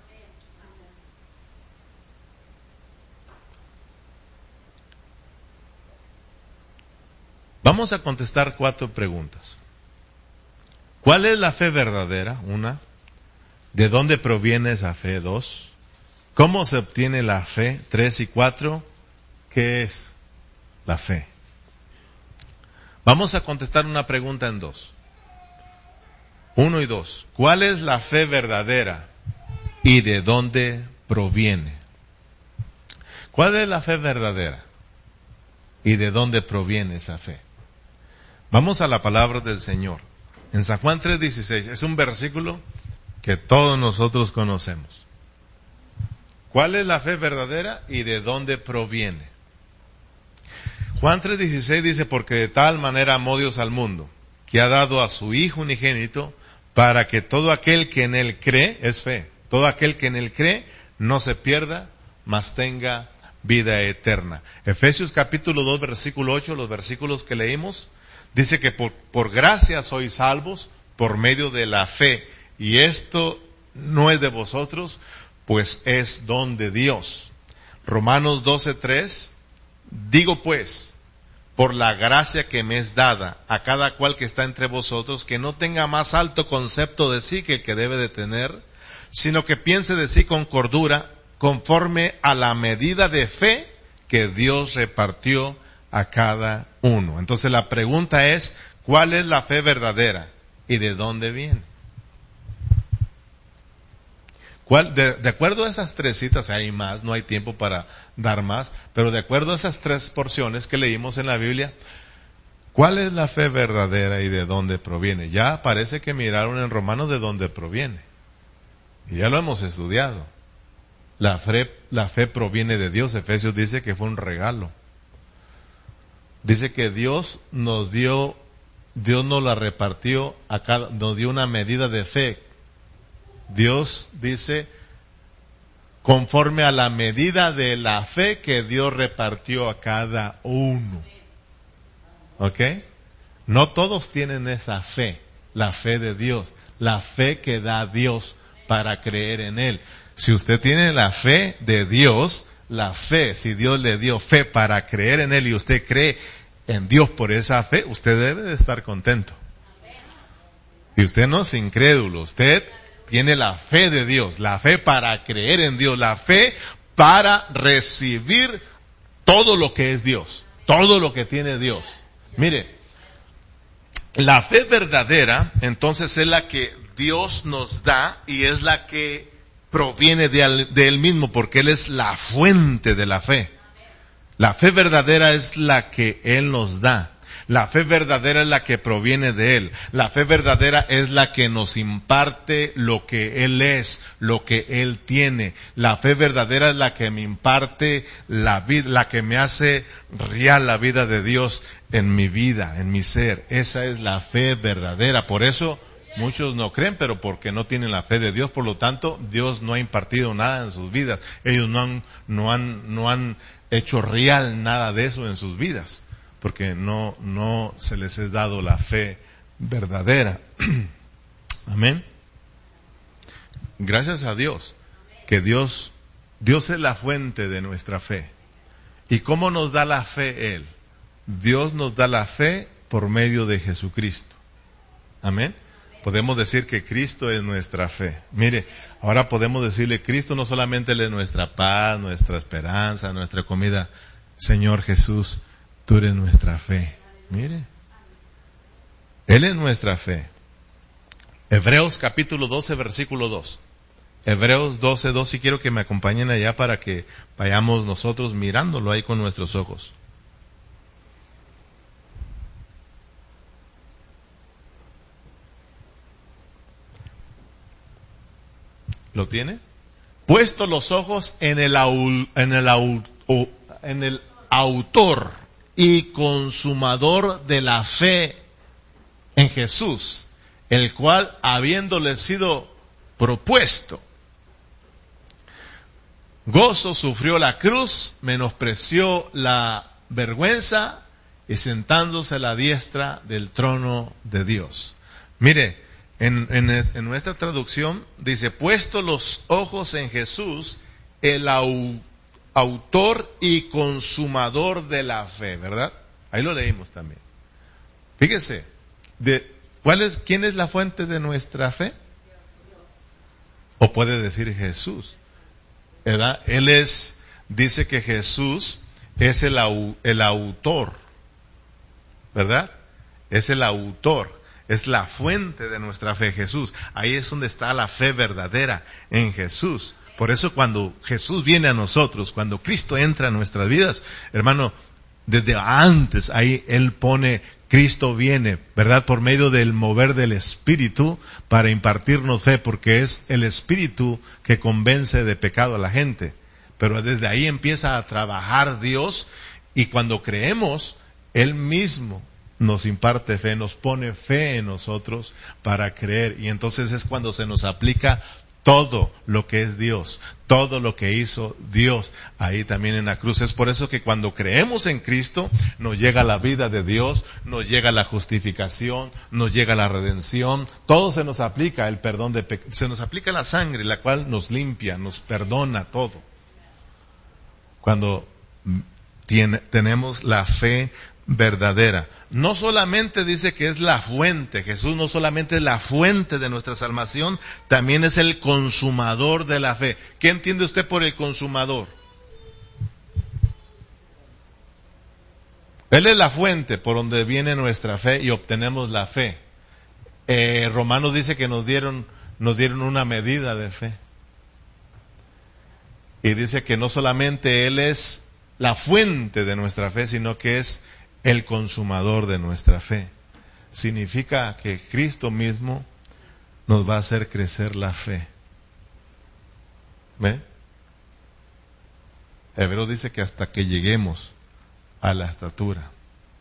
Vamos a contestar 4 preguntas. ¿Cuál es la fe verdadera? 1. ¿De dónde proviene esa fe? 2. ¿Cómo se obtiene la fe? 3 y 4. ¿Qué es la fe? Vamos a contestar una pregunta en 2. 1 y 2. ¿Cuál es la fe verdadera y de dónde proviene? ¿Cuál es la fe verdadera y de dónde proviene esa fe? Vamos a la palabra del Señor. En San Juan 3:16, es un versículo que todos nosotros conocemos. ¿Cuál es la fe verdadera y de dónde proviene? Juan 3:16 dice, porque de tal manera amó Dios al mundo, que ha dado a su Hijo unigénito, para que todo aquel que en Él cree, es fe, todo aquel que en Él cree, no se pierda, mas tenga vida eterna. Efesios capítulo 2, versículo 8, los versículos que leímos, dice que por gracia sois salvos por medio de la fe, y esto no es de vosotros, pues es don de Dios. Romanos 12:3, digo pues, por la gracia que me es dada a cada cual que está entre vosotros, que no tenga más alto concepto de sí que el que debe de tener, sino que piense de sí con cordura, conforme a la medida de fe que Dios repartió a cada uno. Entonces la pregunta es, ¿cuál es la fe verdadera y de dónde viene? De acuerdo a esas 3 citas, hay más, no hay tiempo para dar más, pero de acuerdo a esas 3 porciones que leímos en la Biblia, ¿cuál es la fe verdadera y de dónde proviene? Ya parece que miraron en Romanos de dónde proviene. Y ya lo hemos estudiado. La fe proviene de Dios. Efesios dice que fue un regalo. Dice que Dios nos la repartió nos dio una medida de fe. Dios dice, conforme a la medida de la fe que Dios repartió a cada uno. ¿Ok? No todos tienen esa fe, la fe de Dios, la fe que da Dios para creer en Él. Si usted tiene la fe de Dios, la fe, si Dios le dio fe para creer en Él y usted cree en Dios por esa fe, usted debe de estar contento. Y usted no es incrédulo, usted tiene la fe de Dios, la fe para creer en Dios, la fe para recibir todo lo que es Dios, todo lo que tiene Dios. Mire, la fe verdadera, entonces, es la que Dios nos da y es la que proviene de Él mismo, porque Él es la fuente de la fe. La fe verdadera es la que Él nos da. La fe verdadera es la que proviene de Él. La fe verdadera es la que nos imparte lo que Él es, lo que Él tiene. La fe verdadera es la que me imparte la vida, la que me hace real la vida de Dios en mi vida, en mi ser. Esa es la fe verdadera. Por eso muchos no creen, pero porque no tienen la fe de Dios. Por lo tanto, Dios no ha impartido nada en sus vidas. Ellos no han hecho real nada de eso en sus vidas, porque no se les ha dado la fe verdadera. Amén. Gracias a Dios, que Dios Dios es la fuente de nuestra fe. ¿Y cómo nos da la fe Él? Dios nos da la fe por medio de Jesucristo. Amén. Podemos decir que Cristo es nuestra fe. Mire, ahora podemos decirle, Cristo no solamente Él es nuestra paz, nuestra esperanza, nuestra comida. Señor Jesús, tú eres nuestra fe. Mire, Él es nuestra fe. Hebreos capítulo 12, versículo 2. Hebreos 12, 2, y quiero que me acompañen allá para que vayamos nosotros mirándolo ahí con nuestros ojos. ¿Lo tiene? Puesto los ojos en el autor y consumador de la fe en Jesús, el cual, habiéndole sido propuesto gozo, sufrió la cruz, menospreció la vergüenza y sentándose a la diestra del trono de Dios. Mire, en nuestra traducción dice, puesto los ojos en Jesús, el autor y consumador de la fe, ¿verdad? Ahí lo leímos también. Fíjese, ¿quién es la fuente de nuestra fe? O puede decir Jesús, ¿verdad? Dice que Jesús es el autor, ¿verdad? Es el autor. Es la fuente de nuestra fe, Jesús. Ahí es donde está la fe verdadera, en Jesús. Por eso cuando Jesús viene a nosotros, cuando Cristo entra en nuestras vidas, hermano, desde antes ahí Él pone, Cristo viene, ¿verdad? Por medio del mover del Espíritu para impartirnos fe, porque es el Espíritu que convence de pecado a la gente. Pero desde ahí empieza a trabajar Dios, y cuando creemos, Él mismo nos imparte fe, nos pone fe en nosotros para creer, y entonces es cuando se nos aplica todo lo que es Dios, todo lo que hizo Dios ahí también en la cruz. Es por eso que cuando creemos en Cristo, nos llega la vida de Dios, nos llega la justificación, nos llega la redención, todo se nos aplica, el perdón de pecados, se nos aplica la sangre, la cual nos limpia, nos perdona todo. Cuando tenemos la fe verdadera. No solamente dice que es la fuente, Jesús no solamente es la fuente de nuestra salvación, también es el consumador de la fe. ¿Qué entiende usted por el consumador? Él es la fuente por donde viene nuestra fe y obtenemos la fe. Romanos dice que nos dieron una medida de fe. Y dice que no solamente Él es la fuente de nuestra fe, sino que es el consumador de nuestra fe. Significa que Cristo mismo nos va a hacer crecer la fe. ¿Ve? Hebreos dice que hasta que lleguemos a la estatura.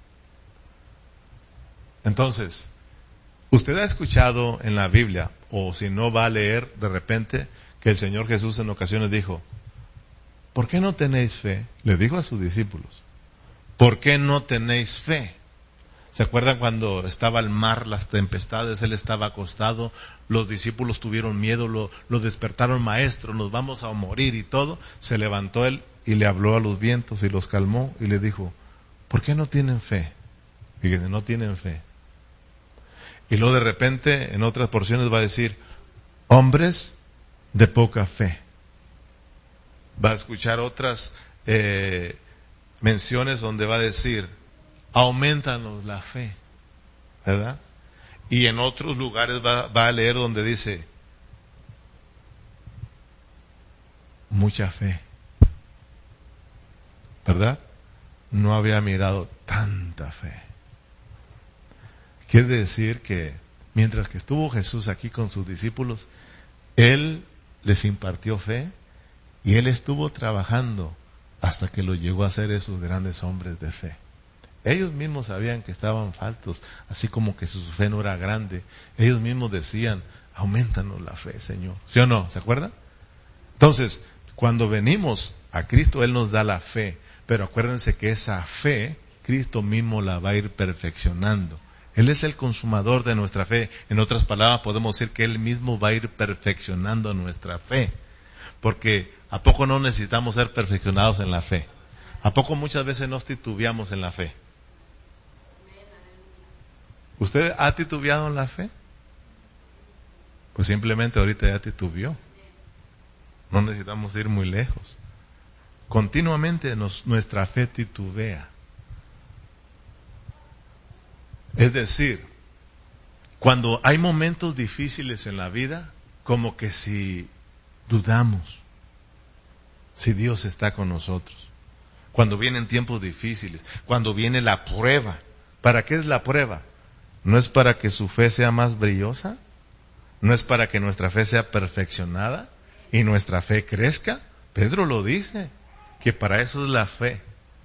Entonces, usted ha escuchado en la Biblia, o si no va a leer de repente, que el Señor Jesús en ocasiones dijo, ¿por qué no tenéis fe? Le dijo a sus discípulos, ¿por qué no tenéis fe? ¿Se acuerdan cuando estaba el mar, las tempestades, Él estaba acostado, los discípulos tuvieron miedo, lo despertaron, maestro, nos vamos a morir y todo? Se levantó Él y le habló a los vientos y los calmó y le dijo, ¿por qué no tienen fe? Fíjense, no tienen fe. Y luego de repente en otras porciones va a decir, hombres de poca fe. Va a escuchar otras menciones donde va a decir, aumentanos la fe, ¿verdad? Y en otros lugares va a leer donde dice, mucha fe, ¿verdad? No había mirado tanta fe. Quiere decir que mientras que estuvo Jesús aquí con sus discípulos, Él les impartió fe y Él estuvo trabajando hasta que los llegó a ser esos grandes hombres de fe. Ellos mismos sabían que estaban faltos, así como que su fe no era grande. Ellos mismos decían, aumentanos la fe, Señor. ¿Sí o no? ¿Se acuerdan? Entonces, cuando venimos a Cristo, Él nos da la fe. Pero acuérdense que esa fe, Cristo mismo la va a ir perfeccionando. Él es el consumador de nuestra fe. En otras palabras, podemos decir que Él mismo va a ir perfeccionando nuestra fe. Porque ¿a poco no necesitamos ser perfeccionados en la fe? ¿A poco muchas veces nos titubeamos en la fe? ¿Usted ha titubeado en la fe? Pues simplemente ahorita ya titubeó. No necesitamos ir muy lejos. Continuamente nuestra fe titubea. Es decir, cuando hay momentos difíciles en la vida, como que si dudamos si Dios está con nosotros. Cuando vienen tiempos difíciles, cuando viene la prueba. ¿Para qué es la prueba? ¿No es para que su fe sea más brillosa? ¿No es para que nuestra fe sea perfeccionada y nuestra fe crezca? Pedro lo dice, que para eso es la fe.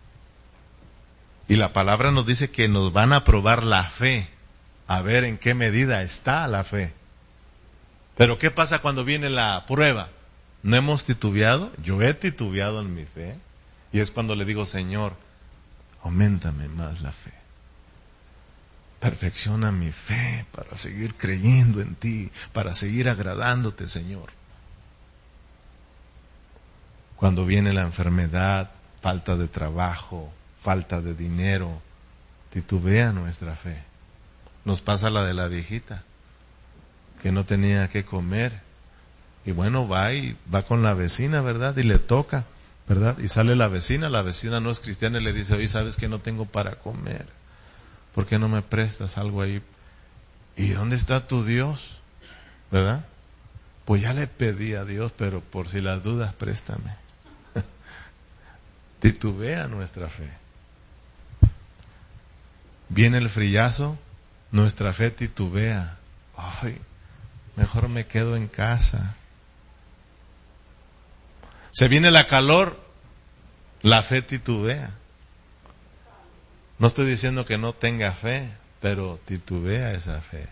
Y la palabra nos dice que nos van a probar la fe, a ver en qué medida está la fe. Pero ¿qué pasa cuando viene la prueba? ¿No hemos titubeado? Yo he titubeado en mi fe. Y es cuando le digo, Señor, auméntame más la fe. Perfecciona mi fe para seguir creyendo en ti, para seguir agradándote, Señor. Cuando viene la enfermedad, falta de trabajo, falta de dinero, titubea nuestra fe. Nos pasa la de la viejita, que no tenía que comer. Y bueno, va con la vecina, ¿verdad? Y le toca, ¿verdad? Y sale la vecina no es cristiana y le dice, oye, ¿sabes que no tengo para comer? ¿Por qué no me prestas algo ahí? ¿Y dónde está tu Dios? ¿Verdad? Pues ya le pedí a Dios, pero por si las dudas, préstame. Titubea nuestra fe. Viene el frillazo, nuestra fe titubea. Ay, mejor me quedo en casa. Se viene la calor, la fe titubea. No estoy diciendo que no tenga fe, pero titubea esa fe.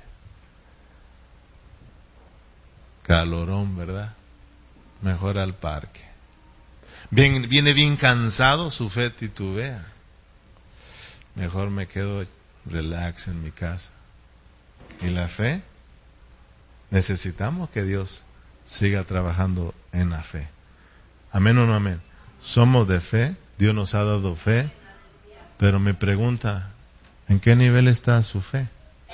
Calorón, ¿verdad? Mejor al parque. Viene bien cansado, su fe titubea. Mejor me quedo relax en mi casa. ¿Y la fe? Necesitamos que Dios siga trabajando en la fe. ¿Amén o no amén? Somos de fe, Dios nos ha dado fe, pero me pregunta, ¿en qué nivel está su fe?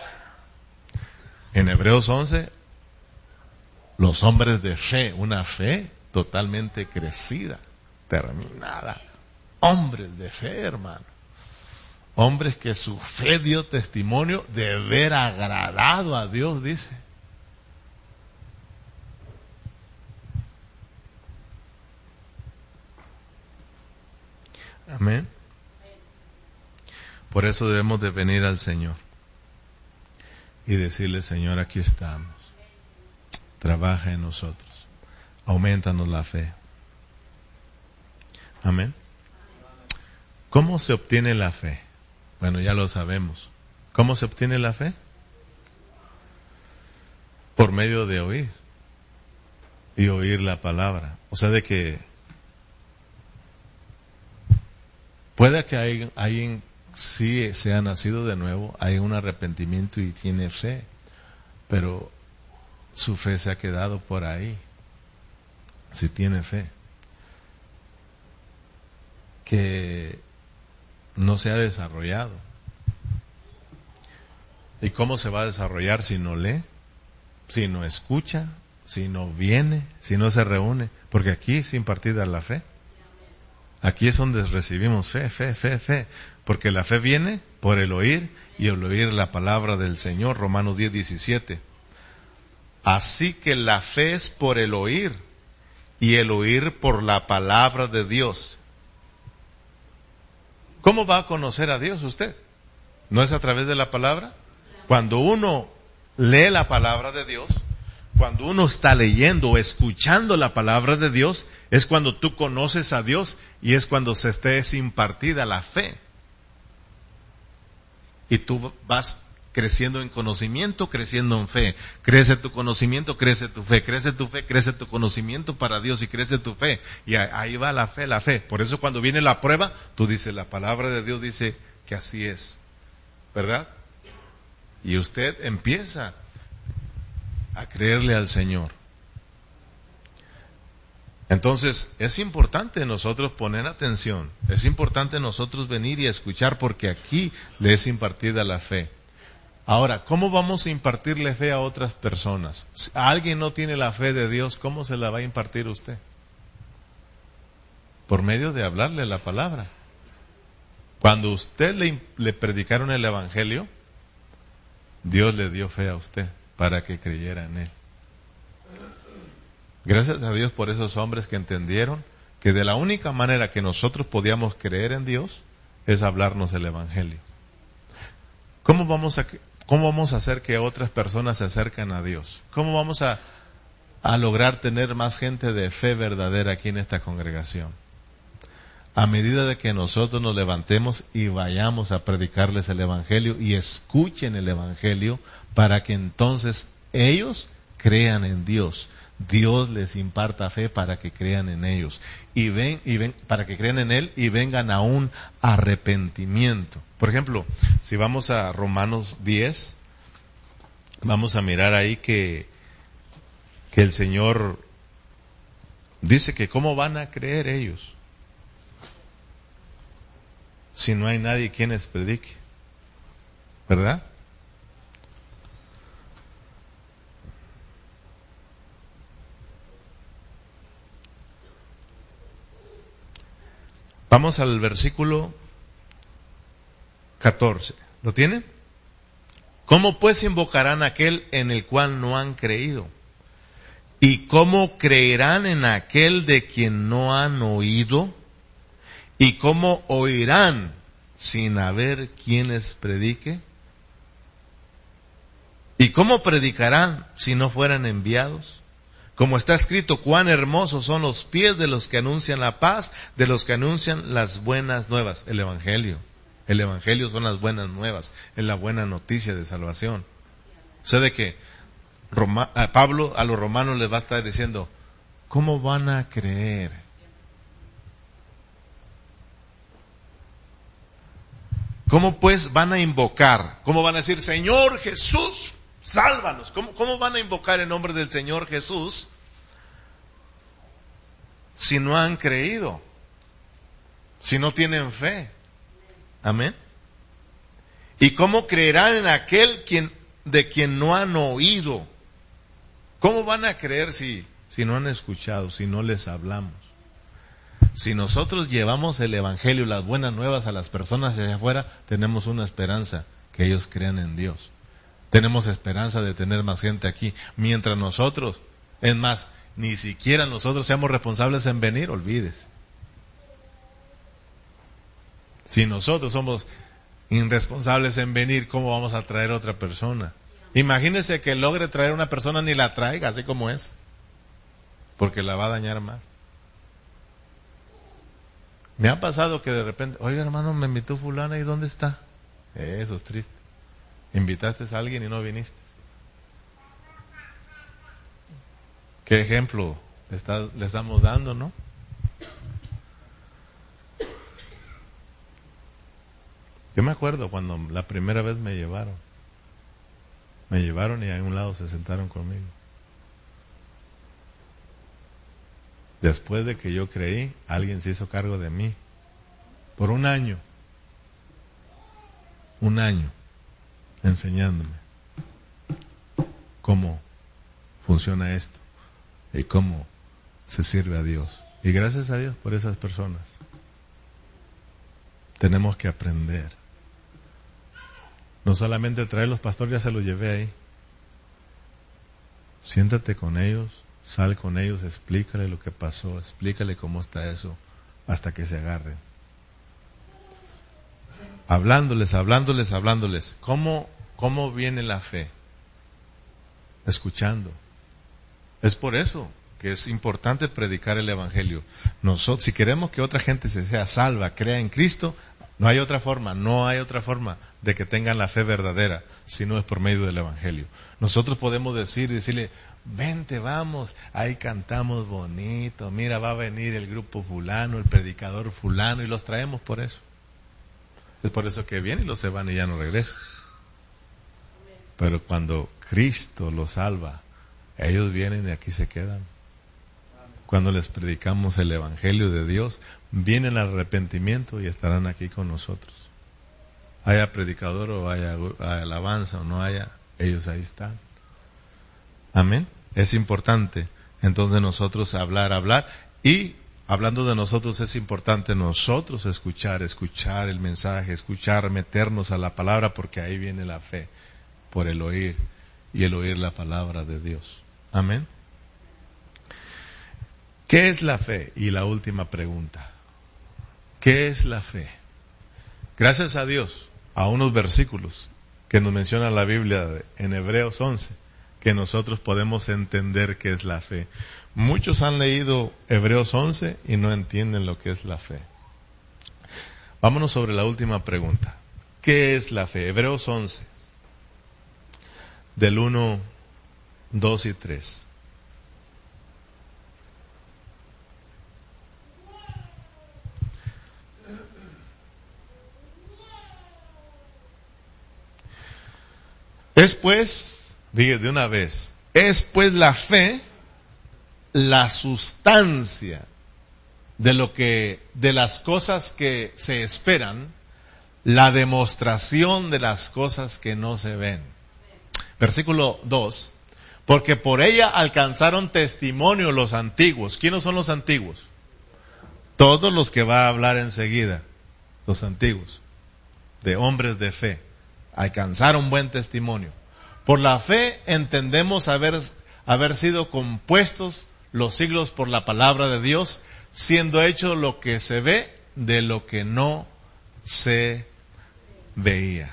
En Hebreos 11, los hombres de fe, una fe totalmente crecida, terminada. Hombres de fe, hermano. Hombres que su fe dio testimonio de haber agradado a Dios, dice. Amén. Por eso debemos de venir al Señor y decirle, Señor, aquí estamos. Trabaja en nosotros. Aumentanos la fe. Amén. ¿Cómo se obtiene la fe? Bueno, ya lo sabemos. ¿Cómo se obtiene la fe? Por medio de oír. Y oír la palabra. O sea, de que puede que alguien sí sea nacido de nuevo, hay un arrepentimiento y tiene fe, pero su fe se ha quedado por ahí. Si tiene fe, que no se ha desarrollado. ¿Y cómo se va a desarrollar si no lee, si no escucha, si no viene, si no se reúne? Porque aquí es impartida la fe. Aquí es donde recibimos fe. Porque la fe viene por el oír y el oír la palabra del Señor. Romanos 10:17. Así que la fe es por el oír y el oír por la palabra de Dios. ¿Cómo va a conocer a Dios usted? ¿No es a través de la palabra? Cuando uno lee la palabra de Dios, cuando uno está leyendo o escuchando la palabra de Dios, es cuando tú conoces a Dios y es cuando se esté impartida la fe. Y tú vas creciendo en conocimiento, creciendo en fe. Crece tu conocimiento, crece tu fe. Crece tu fe, crece tu conocimiento para Dios y crece tu fe. Y ahí va la fe. Por eso cuando viene la prueba, tú dices, la palabra de Dios dice que así es. ¿Verdad? Y usted empieza a creerle al Señor. Entonces, es importante nosotros poner atención, es importante nosotros venir y escuchar, porque aquí le es impartida la fe. Ahora, ¿cómo vamos a impartirle fe a otras personas? Si alguien no tiene la fe de Dios, ¿cómo se la va a impartir usted? Por medio de hablarle la palabra. Cuando usted le predicaron el Evangelio, Dios le dio fe a usted para que creyera en Él. Gracias a Dios por esos hombres que entendieron que de la única manera que nosotros podíamos creer en Dios es hablarnos el Evangelio. ¿Cómo vamos a hacer que otras personas se acerquen a Dios? ¿Cómo vamos a lograr tener más gente de fe verdadera aquí en esta congregación? A medida de que nosotros nos levantemos y vayamos a predicarles el Evangelio y escuchen el Evangelio, para que entonces ellos crean en Dios. Dios les imparta fe para que crean en ellos para que crean en Él y vengan a un arrepentimiento. Por ejemplo, si vamos a Romanos 10, vamos a mirar ahí que el Señor dice que cómo van a creer ellos si no hay nadie quien les predique, ¿verdad? Vamos al versículo 14. ¿Lo tienen? ¿Cómo pues invocarán a aquel en el cual no han creído? ¿Y cómo creerán en aquel de quien no han oído? ¿Y cómo oirán sin haber quien les predique? ¿Y cómo predicarán si no fueran enviados? Como está escrito, cuán hermosos son los pies de los que anuncian la paz, de los que anuncian las buenas nuevas. El Evangelio. El Evangelio son las buenas nuevas, es la buena noticia de salvación. O sea, de que Pablo a los romanos les va a estar diciendo, ¿cómo van a creer? ¿Cómo pues van a invocar? ¿Cómo van a decir, Señor Jesús, sálvanos? ¿Cómo van a invocar el nombre del Señor Jesús si no han creído? Si no tienen fe. Amén. ¿Y cómo creerán en aquel de quien no han oído? ¿Cómo van a creer si no han escuchado, si no les hablamos? Si nosotros llevamos el Evangelio, las buenas nuevas a las personas allá afuera, tenemos una esperanza, que ellos crean en Dios. Tenemos esperanza de tener más gente aquí. Mientras nosotros, es más, ni siquiera nosotros seamos responsables en venir, olvídese. Si nosotros somos irresponsables en venir, ¿cómo vamos a traer a otra persona? Imagínese que logre traer a una persona, ni la traiga así como es, porque la va a dañar más. Me ha pasado que de repente, oiga hermano, me invitó fulana, ¿y dónde está? Eso es triste. Invitaste a alguien y no viniste. ¿Qué ejemplo le estamos dando, no? Yo me acuerdo cuando la primera vez me llevaron y a un lado se sentaron conmigo. Después de que yo creí, alguien se hizo cargo de mí. Por un año, enseñándome cómo funciona esto y cómo se sirve a Dios. Y gracias a Dios por esas personas. Tenemos que aprender. No solamente traer los pastores, ya se los llevé ahí. Siéntate con ellos, sal con ellos, explícale lo que pasó, explícale cómo está eso, hasta que se agarren. Hablándoles. ¿Cómo viene la fe? Escuchando. Es por eso que es importante predicar el Evangelio. Nosotros, si queremos que otra gente se sea salva, crea en Cristo, no hay otra forma de que tengan la fe verdadera, si no es por medio del Evangelio. Nosotros podemos decirle, vente, vamos, ahí cantamos bonito, mira, va a venir el grupo fulano, el predicador fulano, y los traemos por eso. Es por eso que vienen y los se van y ya no regresan. Pero cuando Cristo los salva, ellos vienen y aquí se quedan. cuando les predicamos el Evangelio de Dios, vienen al arrepentimiento y estarán aquí con nosotros. Haya predicador o haya alabanza o no haya, ellos ahí están. Amén. Es importante entonces nosotros hablar y hablando de nosotros es importante nosotros escuchar el mensaje, meternos a la palabra, porque ahí viene la fe, por el oír y el oír la palabra de Dios. Amén. ¿Qué es la fe? Y la última pregunta. ¿Qué es la fe? Gracias a Dios, a unos versículos que nos menciona la Biblia en Hebreos 11, que nosotros podemos entender qué es la fe. Muchos han leído Hebreos 11 y no entienden lo que es la fe. Vámonos sobre la última pregunta. ¿Qué es la fe? Hebreos 11, del 1, 2 y 3. Es pues, diga de una vez, es pues la fe la sustancia de las cosas que se esperan, la demostración de las cosas que no se ven. Versículo 2, porque por ella alcanzaron testimonio los antiguos. ¿Quiénes son los antiguos? Todos los que va a hablar enseguida, los antiguos, de hombres de fe. Alcanzaron buen testimonio. Por la fe entendemos haber sido compuestos los siglos por la palabra de Dios, siendo hecho lo que se ve de lo que no se veía.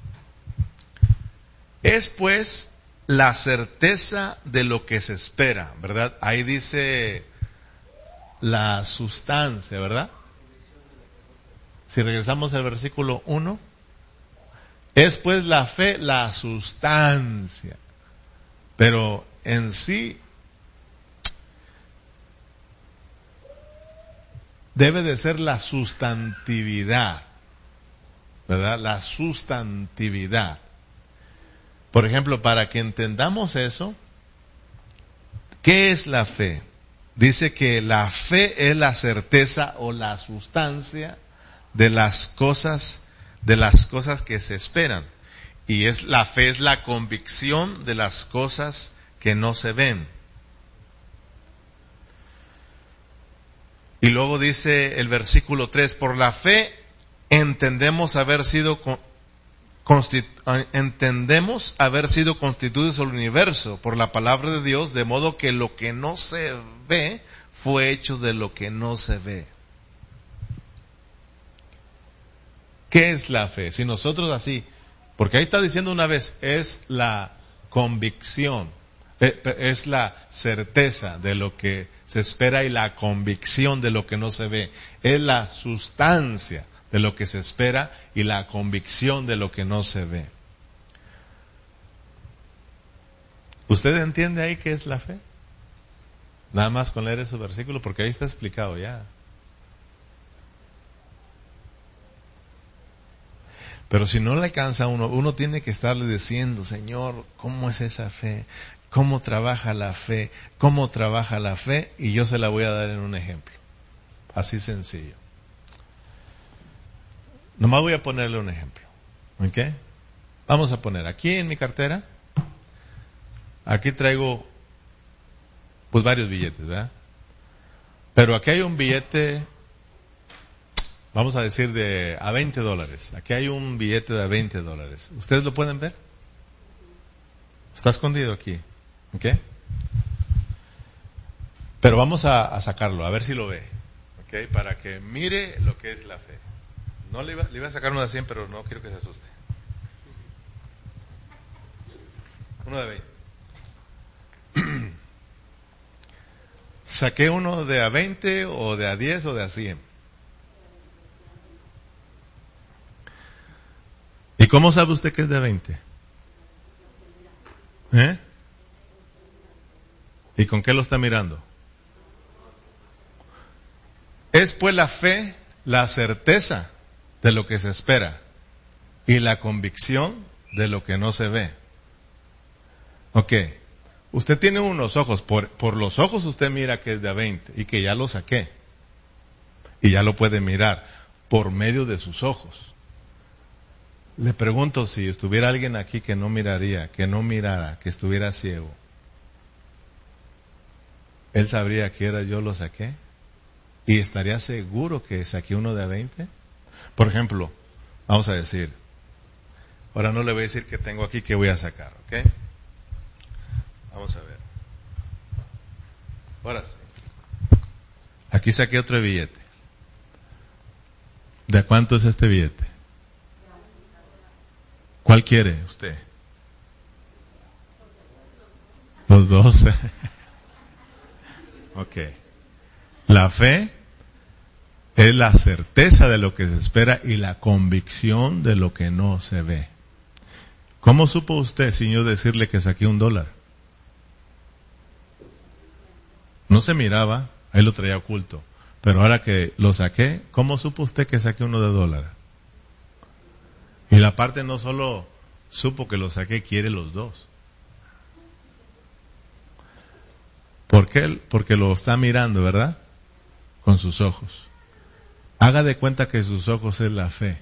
Es pues la certeza de lo que se espera, ¿verdad? Ahí dice la sustancia, ¿verdad? Si regresamos al versículo 1. Es pues la fe la sustancia, pero en sí debe de ser la sustantividad, ¿verdad? La sustantividad. Por ejemplo, para que entendamos eso, ¿qué es la fe? Dice que la fe es la certeza o la sustancia de las cosas que se esperan. Y la fe es la convicción de las cosas que no se ven. Y luego dice el versículo 3, por la fe entendemos haber sido constituidos el universo por la palabra de Dios, de modo que lo que no se ve fue hecho de lo que no se ve. ¿Qué es la fe? Si nosotros así, porque ahí está diciendo una vez, es la convicción, es la certeza de lo que se espera y la convicción de lo que no se ve. Es la sustancia de lo que se espera y la convicción de lo que no se ve. ¿Usted entiende ahí qué es la fe? Nada más con leer ese versículo, porque ahí está explicado ya. Pero si no le alcanza a uno tiene que estarle diciendo, Señor, ¿cómo es esa fe? ¿Cómo trabaja la fe? ¿Cómo trabaja la fe? Y yo se la voy a dar en un ejemplo. Así sencillo. Nomás voy a ponerle un ejemplo. ¿Ok? Vamos a poner aquí en mi cartera. Aquí traigo pues varios billetes, ¿verdad? Pero aquí hay un billete, vamos a decir a $20. Aquí hay un billete de $20. ¿Ustedes lo pueden ver? Está escondido aquí. ¿Ok? Pero vamos a sacarlo, a ver si lo ve. ¿Ok? Para que mire lo que es la fe. No le iba a sacar uno de 100, pero no quiero que se asuste. Uno de 20. Saqué uno de a 20 o de a 10 o de a 100. ¿Y cómo sabe usted que es de 20? ¿Eh? ¿Y con qué lo está mirando? Es pues la fe, la certeza de lo que se espera y la convicción de lo que no se ve. Ok. Usted tiene unos ojos, por los ojos usted mira que es de a 20 y que ya lo saqué. Y ya lo puede mirar por medio de sus ojos. Le pregunto si estuviera alguien aquí que no miraría, que no mirara, que estuviera ciego. ¿Él sabría que era yo lo saqué? ¿Y estaría seguro que saqué uno de a 20? Por ejemplo, vamos a decir, ahora no le voy a decir que tengo aquí que voy a sacar, ¿ok? Vamos a ver. Ahora sí. Aquí saqué otro billete. ¿De cuánto es este billete? ¿Cuál quiere usted? Los 12. Ok. La fe es la certeza de lo que se espera y la convicción de lo que no se ve. ¿Cómo supo usted sin yo decirle que saqué $1? No se miraba, ahí lo traía oculto. Pero ahora que lo saqué, ¿cómo supo usted que saqué uno de $1? Y la parte no solo supo que lo saqué, quiere los dos. ¿Por qué? Porque lo está mirando, ¿verdad? Con sus ojos. Haga de cuenta que sus ojos es la fe.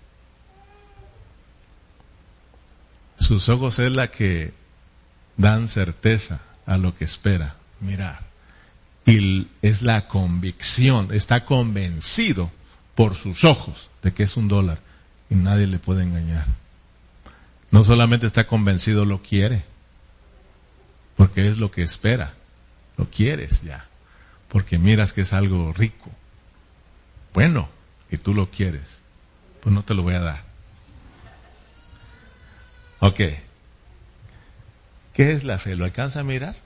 Sus ojos es la que dan certeza a lo que espera mirar. Y es la convicción, está convencido por sus ojos de que es $1 y nadie le puede engañar. No solamente está convencido, lo quiere, porque es lo que espera. Lo quieres ya, porque miras que es algo rico, bueno, y tú lo quieres, pues no te lo voy a dar. Ok. ¿Qué es la fe? ¿Lo alcanza a mirar?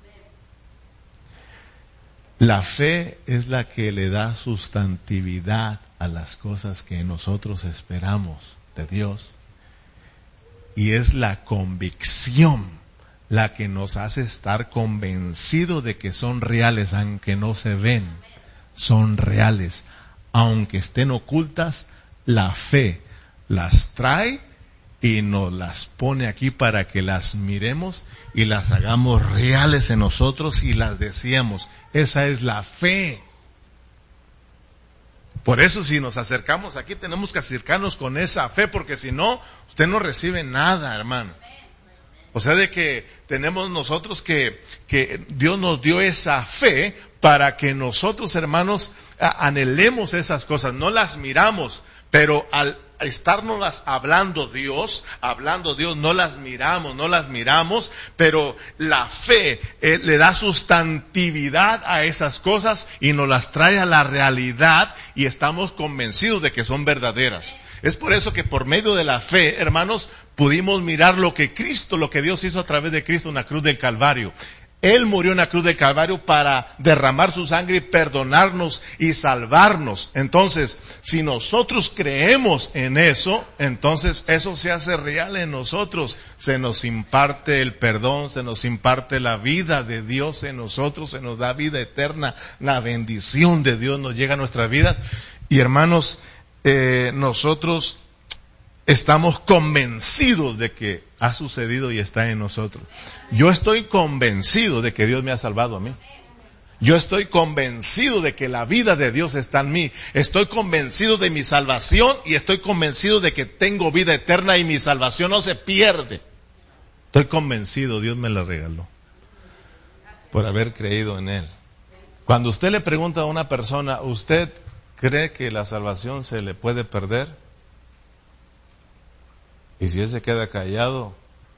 La fe es la que le da sustantividad a las cosas que nosotros esperamos de Dios. Y es la convicción la que nos hace estar convencidos de que son reales, aunque no se ven. Son reales. Aunque estén ocultas, la fe las trae y nos las pone aquí para que las miremos y las hagamos reales en nosotros y las deseamos. Esa es la fe. Por eso si nos acercamos aquí tenemos que acercarnos con esa fe, porque si no, usted no recibe nada, hermano. O sea, de que tenemos nosotros que Dios nos dio esa fe para que nosotros, hermanos, anhelemos esas cosas. No las miramos, pero al estarnos hablando Dios, no las miramos, pero la fe le da sustantividad a esas cosas y nos las trae a la realidad y estamos convencidos de que son verdaderas. Es por eso que por medio de la fe, hermanos, pudimos mirar lo que Dios hizo a través de Cristo en la cruz del Calvario. Él murió en la cruz del Calvario para derramar su sangre y perdonarnos y salvarnos. Entonces, si nosotros creemos en eso, entonces eso se hace real en nosotros. Se nos imparte el perdón, se nos imparte la vida de Dios en nosotros, se nos da vida eterna, la bendición de Dios nos llega a nuestras vidas. Y hermanos, nosotros estamos convencidos de que ha sucedido y está en nosotros. Yo estoy convencido de que Dios me ha salvado a mí. Yo estoy convencido de que la vida de Dios está en mí. Estoy convencido de mi salvación y estoy convencido de que tengo vida eterna y mi salvación no se pierde. Estoy convencido, Dios me la regaló por haber creído en Él. Cuando usted le pregunta a una persona, ¿usted cree que la salvación se le puede perder? Y si él se queda callado,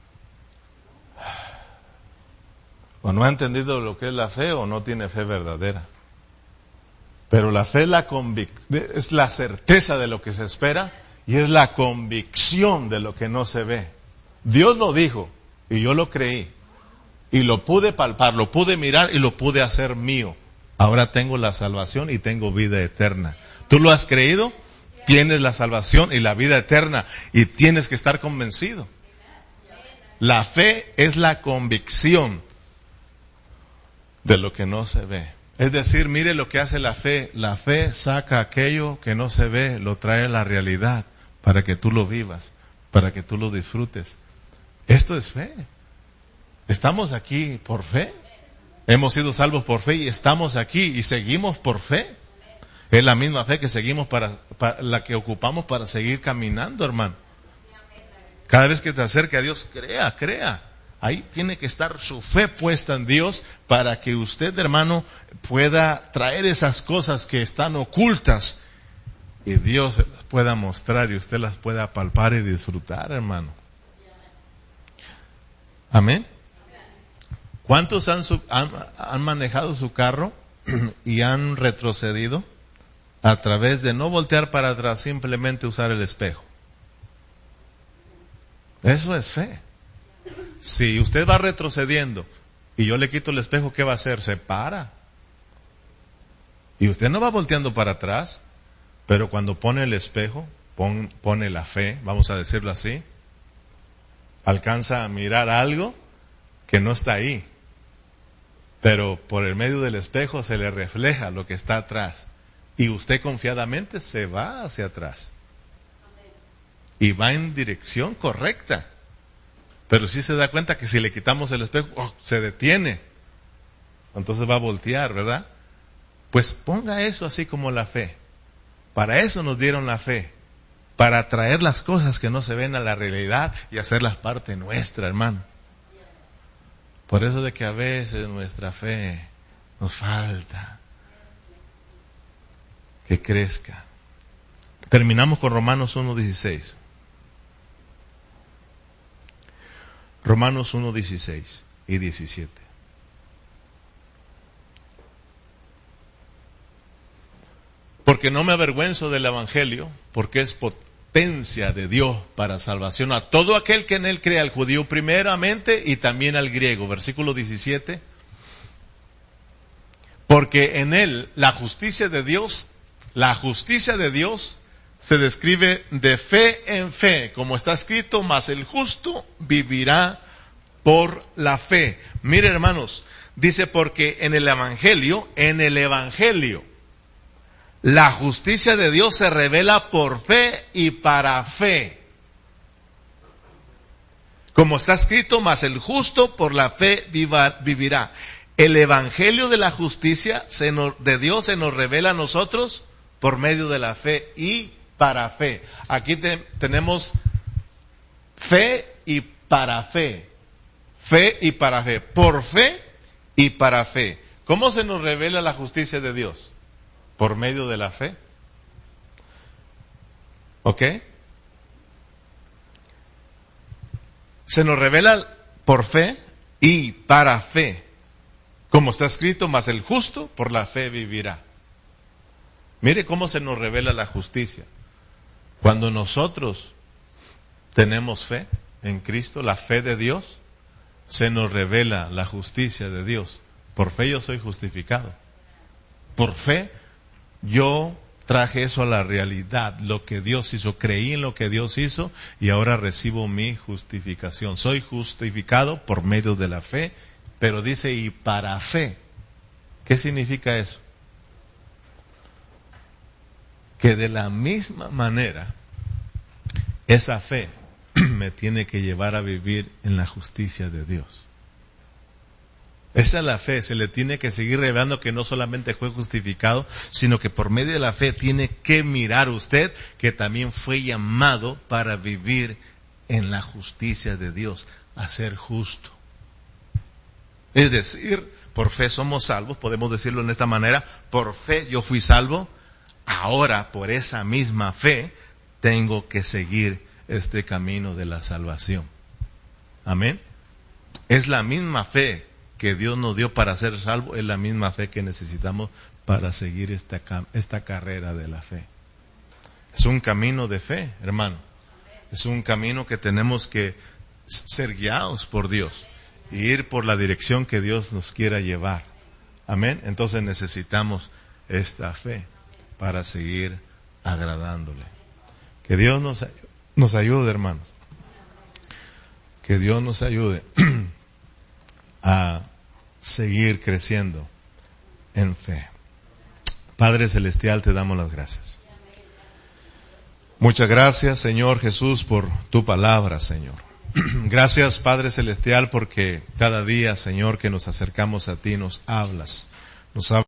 o no ha entendido lo que es la fe o no tiene fe verdadera. Pero la fe es la certeza de lo que se espera y es la convicción de lo que no se ve. Dios lo dijo y yo lo creí y lo pude palpar, lo pude mirar y lo pude hacer mío. Ahora tengo la salvación y tengo vida eterna. ¿Tú lo has creído? Tienes la salvación y la vida eterna y tienes que estar convencido. La fe es la convicción de lo que no se ve. Es decir, mire lo que hace la fe. La fe saca aquello que no se ve, lo trae a la realidad para que tú lo vivas, para que tú lo disfrutes. Esto es fe. Estamos aquí por fe. Hemos sido salvos por fe y estamos aquí y seguimos por fe. Es la misma fe que seguimos para la que ocupamos para seguir caminando, hermano. Cada vez que te acerque a Dios, crea. Ahí tiene que estar su fe puesta en Dios para que usted, hermano, pueda traer esas cosas que están ocultas y Dios se las pueda mostrar y usted las pueda palpar y disfrutar, hermano. Amén. ¿Cuántos han manejado su carro y han retrocedido a través de no voltear para atrás, simplemente usar el espejo? Eso es fe. Si usted va retrocediendo y yo le quito el espejo, ¿qué va a hacer? Se para. Y usted no va volteando para atrás, pero cuando pone el espejo, pone la fe, vamos a decirlo así, alcanza a mirar algo que no está ahí. Pero por el medio del espejo se le refleja lo que está atrás. Y usted confiadamente se va hacia atrás. Y va en dirección correcta. Pero sí se da cuenta que si le quitamos el espejo, se detiene. Entonces va a voltear, ¿verdad? Pues ponga eso así como la fe. Para eso nos dieron la fe. Para traer las cosas que no se ven a la realidad y hacerlas parte nuestra, hermano. Por eso de que a veces nuestra fe nos falta que crezca. Terminamos con Romanos 1:16. Romanos 1:16 y 17. Porque no me avergüenzo del Evangelio, porque es potencia de Dios para salvación a todo aquel que en él crea, al judío primeramente y también al griego. Versículo 17. Porque en él la justicia de Dios se describe de fe en fe, como está escrito, mas el justo vivirá por la fe. Mire, hermanos, dice porque en el Evangelio, la justicia de Dios se revela por fe y para fe. Como está escrito, mas el justo por la fe vivirá. El Evangelio de la justicia de Dios se nos revela a nosotros por medio de la fe y para fe. Aquí tenemos fe y para fe. Fe y para fe. Por fe y para fe. ¿Cómo se nos revela la justicia de Dios? Por medio de la fe. ¿Ok? Se nos revela por fe y para fe. Como está escrito, mas el justo por la fe vivirá. Mire cómo se nos revela la justicia. Cuando nosotros tenemos fe en Cristo, la fe de Dios, se nos revela la justicia de Dios. Por fe yo soy justificado. Por fe yo traje eso a la realidad, lo que Dios hizo, creí en lo que Dios hizo y ahora recibo mi justificación. Soy justificado por medio de la fe, pero dice y para fe. ¿Qué significa eso? Que de la misma manera, esa fe me tiene que llevar a vivir en la justicia de Dios. Esa es la fe, se le tiene que seguir revelando que no solamente fue justificado, sino que por medio de la fe tiene que mirar usted que también fue llamado para vivir en la justicia de Dios, a ser justo. Es decir, por fe somos salvos, podemos decirlo en esta manera, por fe yo fui salvo, ahora por esa misma fe tengo que seguir este camino de la salvación. Amén. Es la misma fe que Dios nos dio para ser salvo, es la misma fe que necesitamos para seguir esta carrera de la fe. Es un camino de fe, hermano. Es un camino que tenemos que ser guiados por Dios y ir por la dirección que Dios nos quiera llevar. Amén. Entonces necesitamos esta fe para seguir agradándole. Que Dios nos ayude, hermanos. Que Dios nos ayude a seguir creciendo en fe. Padre Celestial, te damos las gracias. Muchas gracias, Señor Jesús, por tu palabra, Señor. Gracias, Padre Celestial, porque cada día, Señor, que nos acercamos a ti, nos hablas. Nos hablas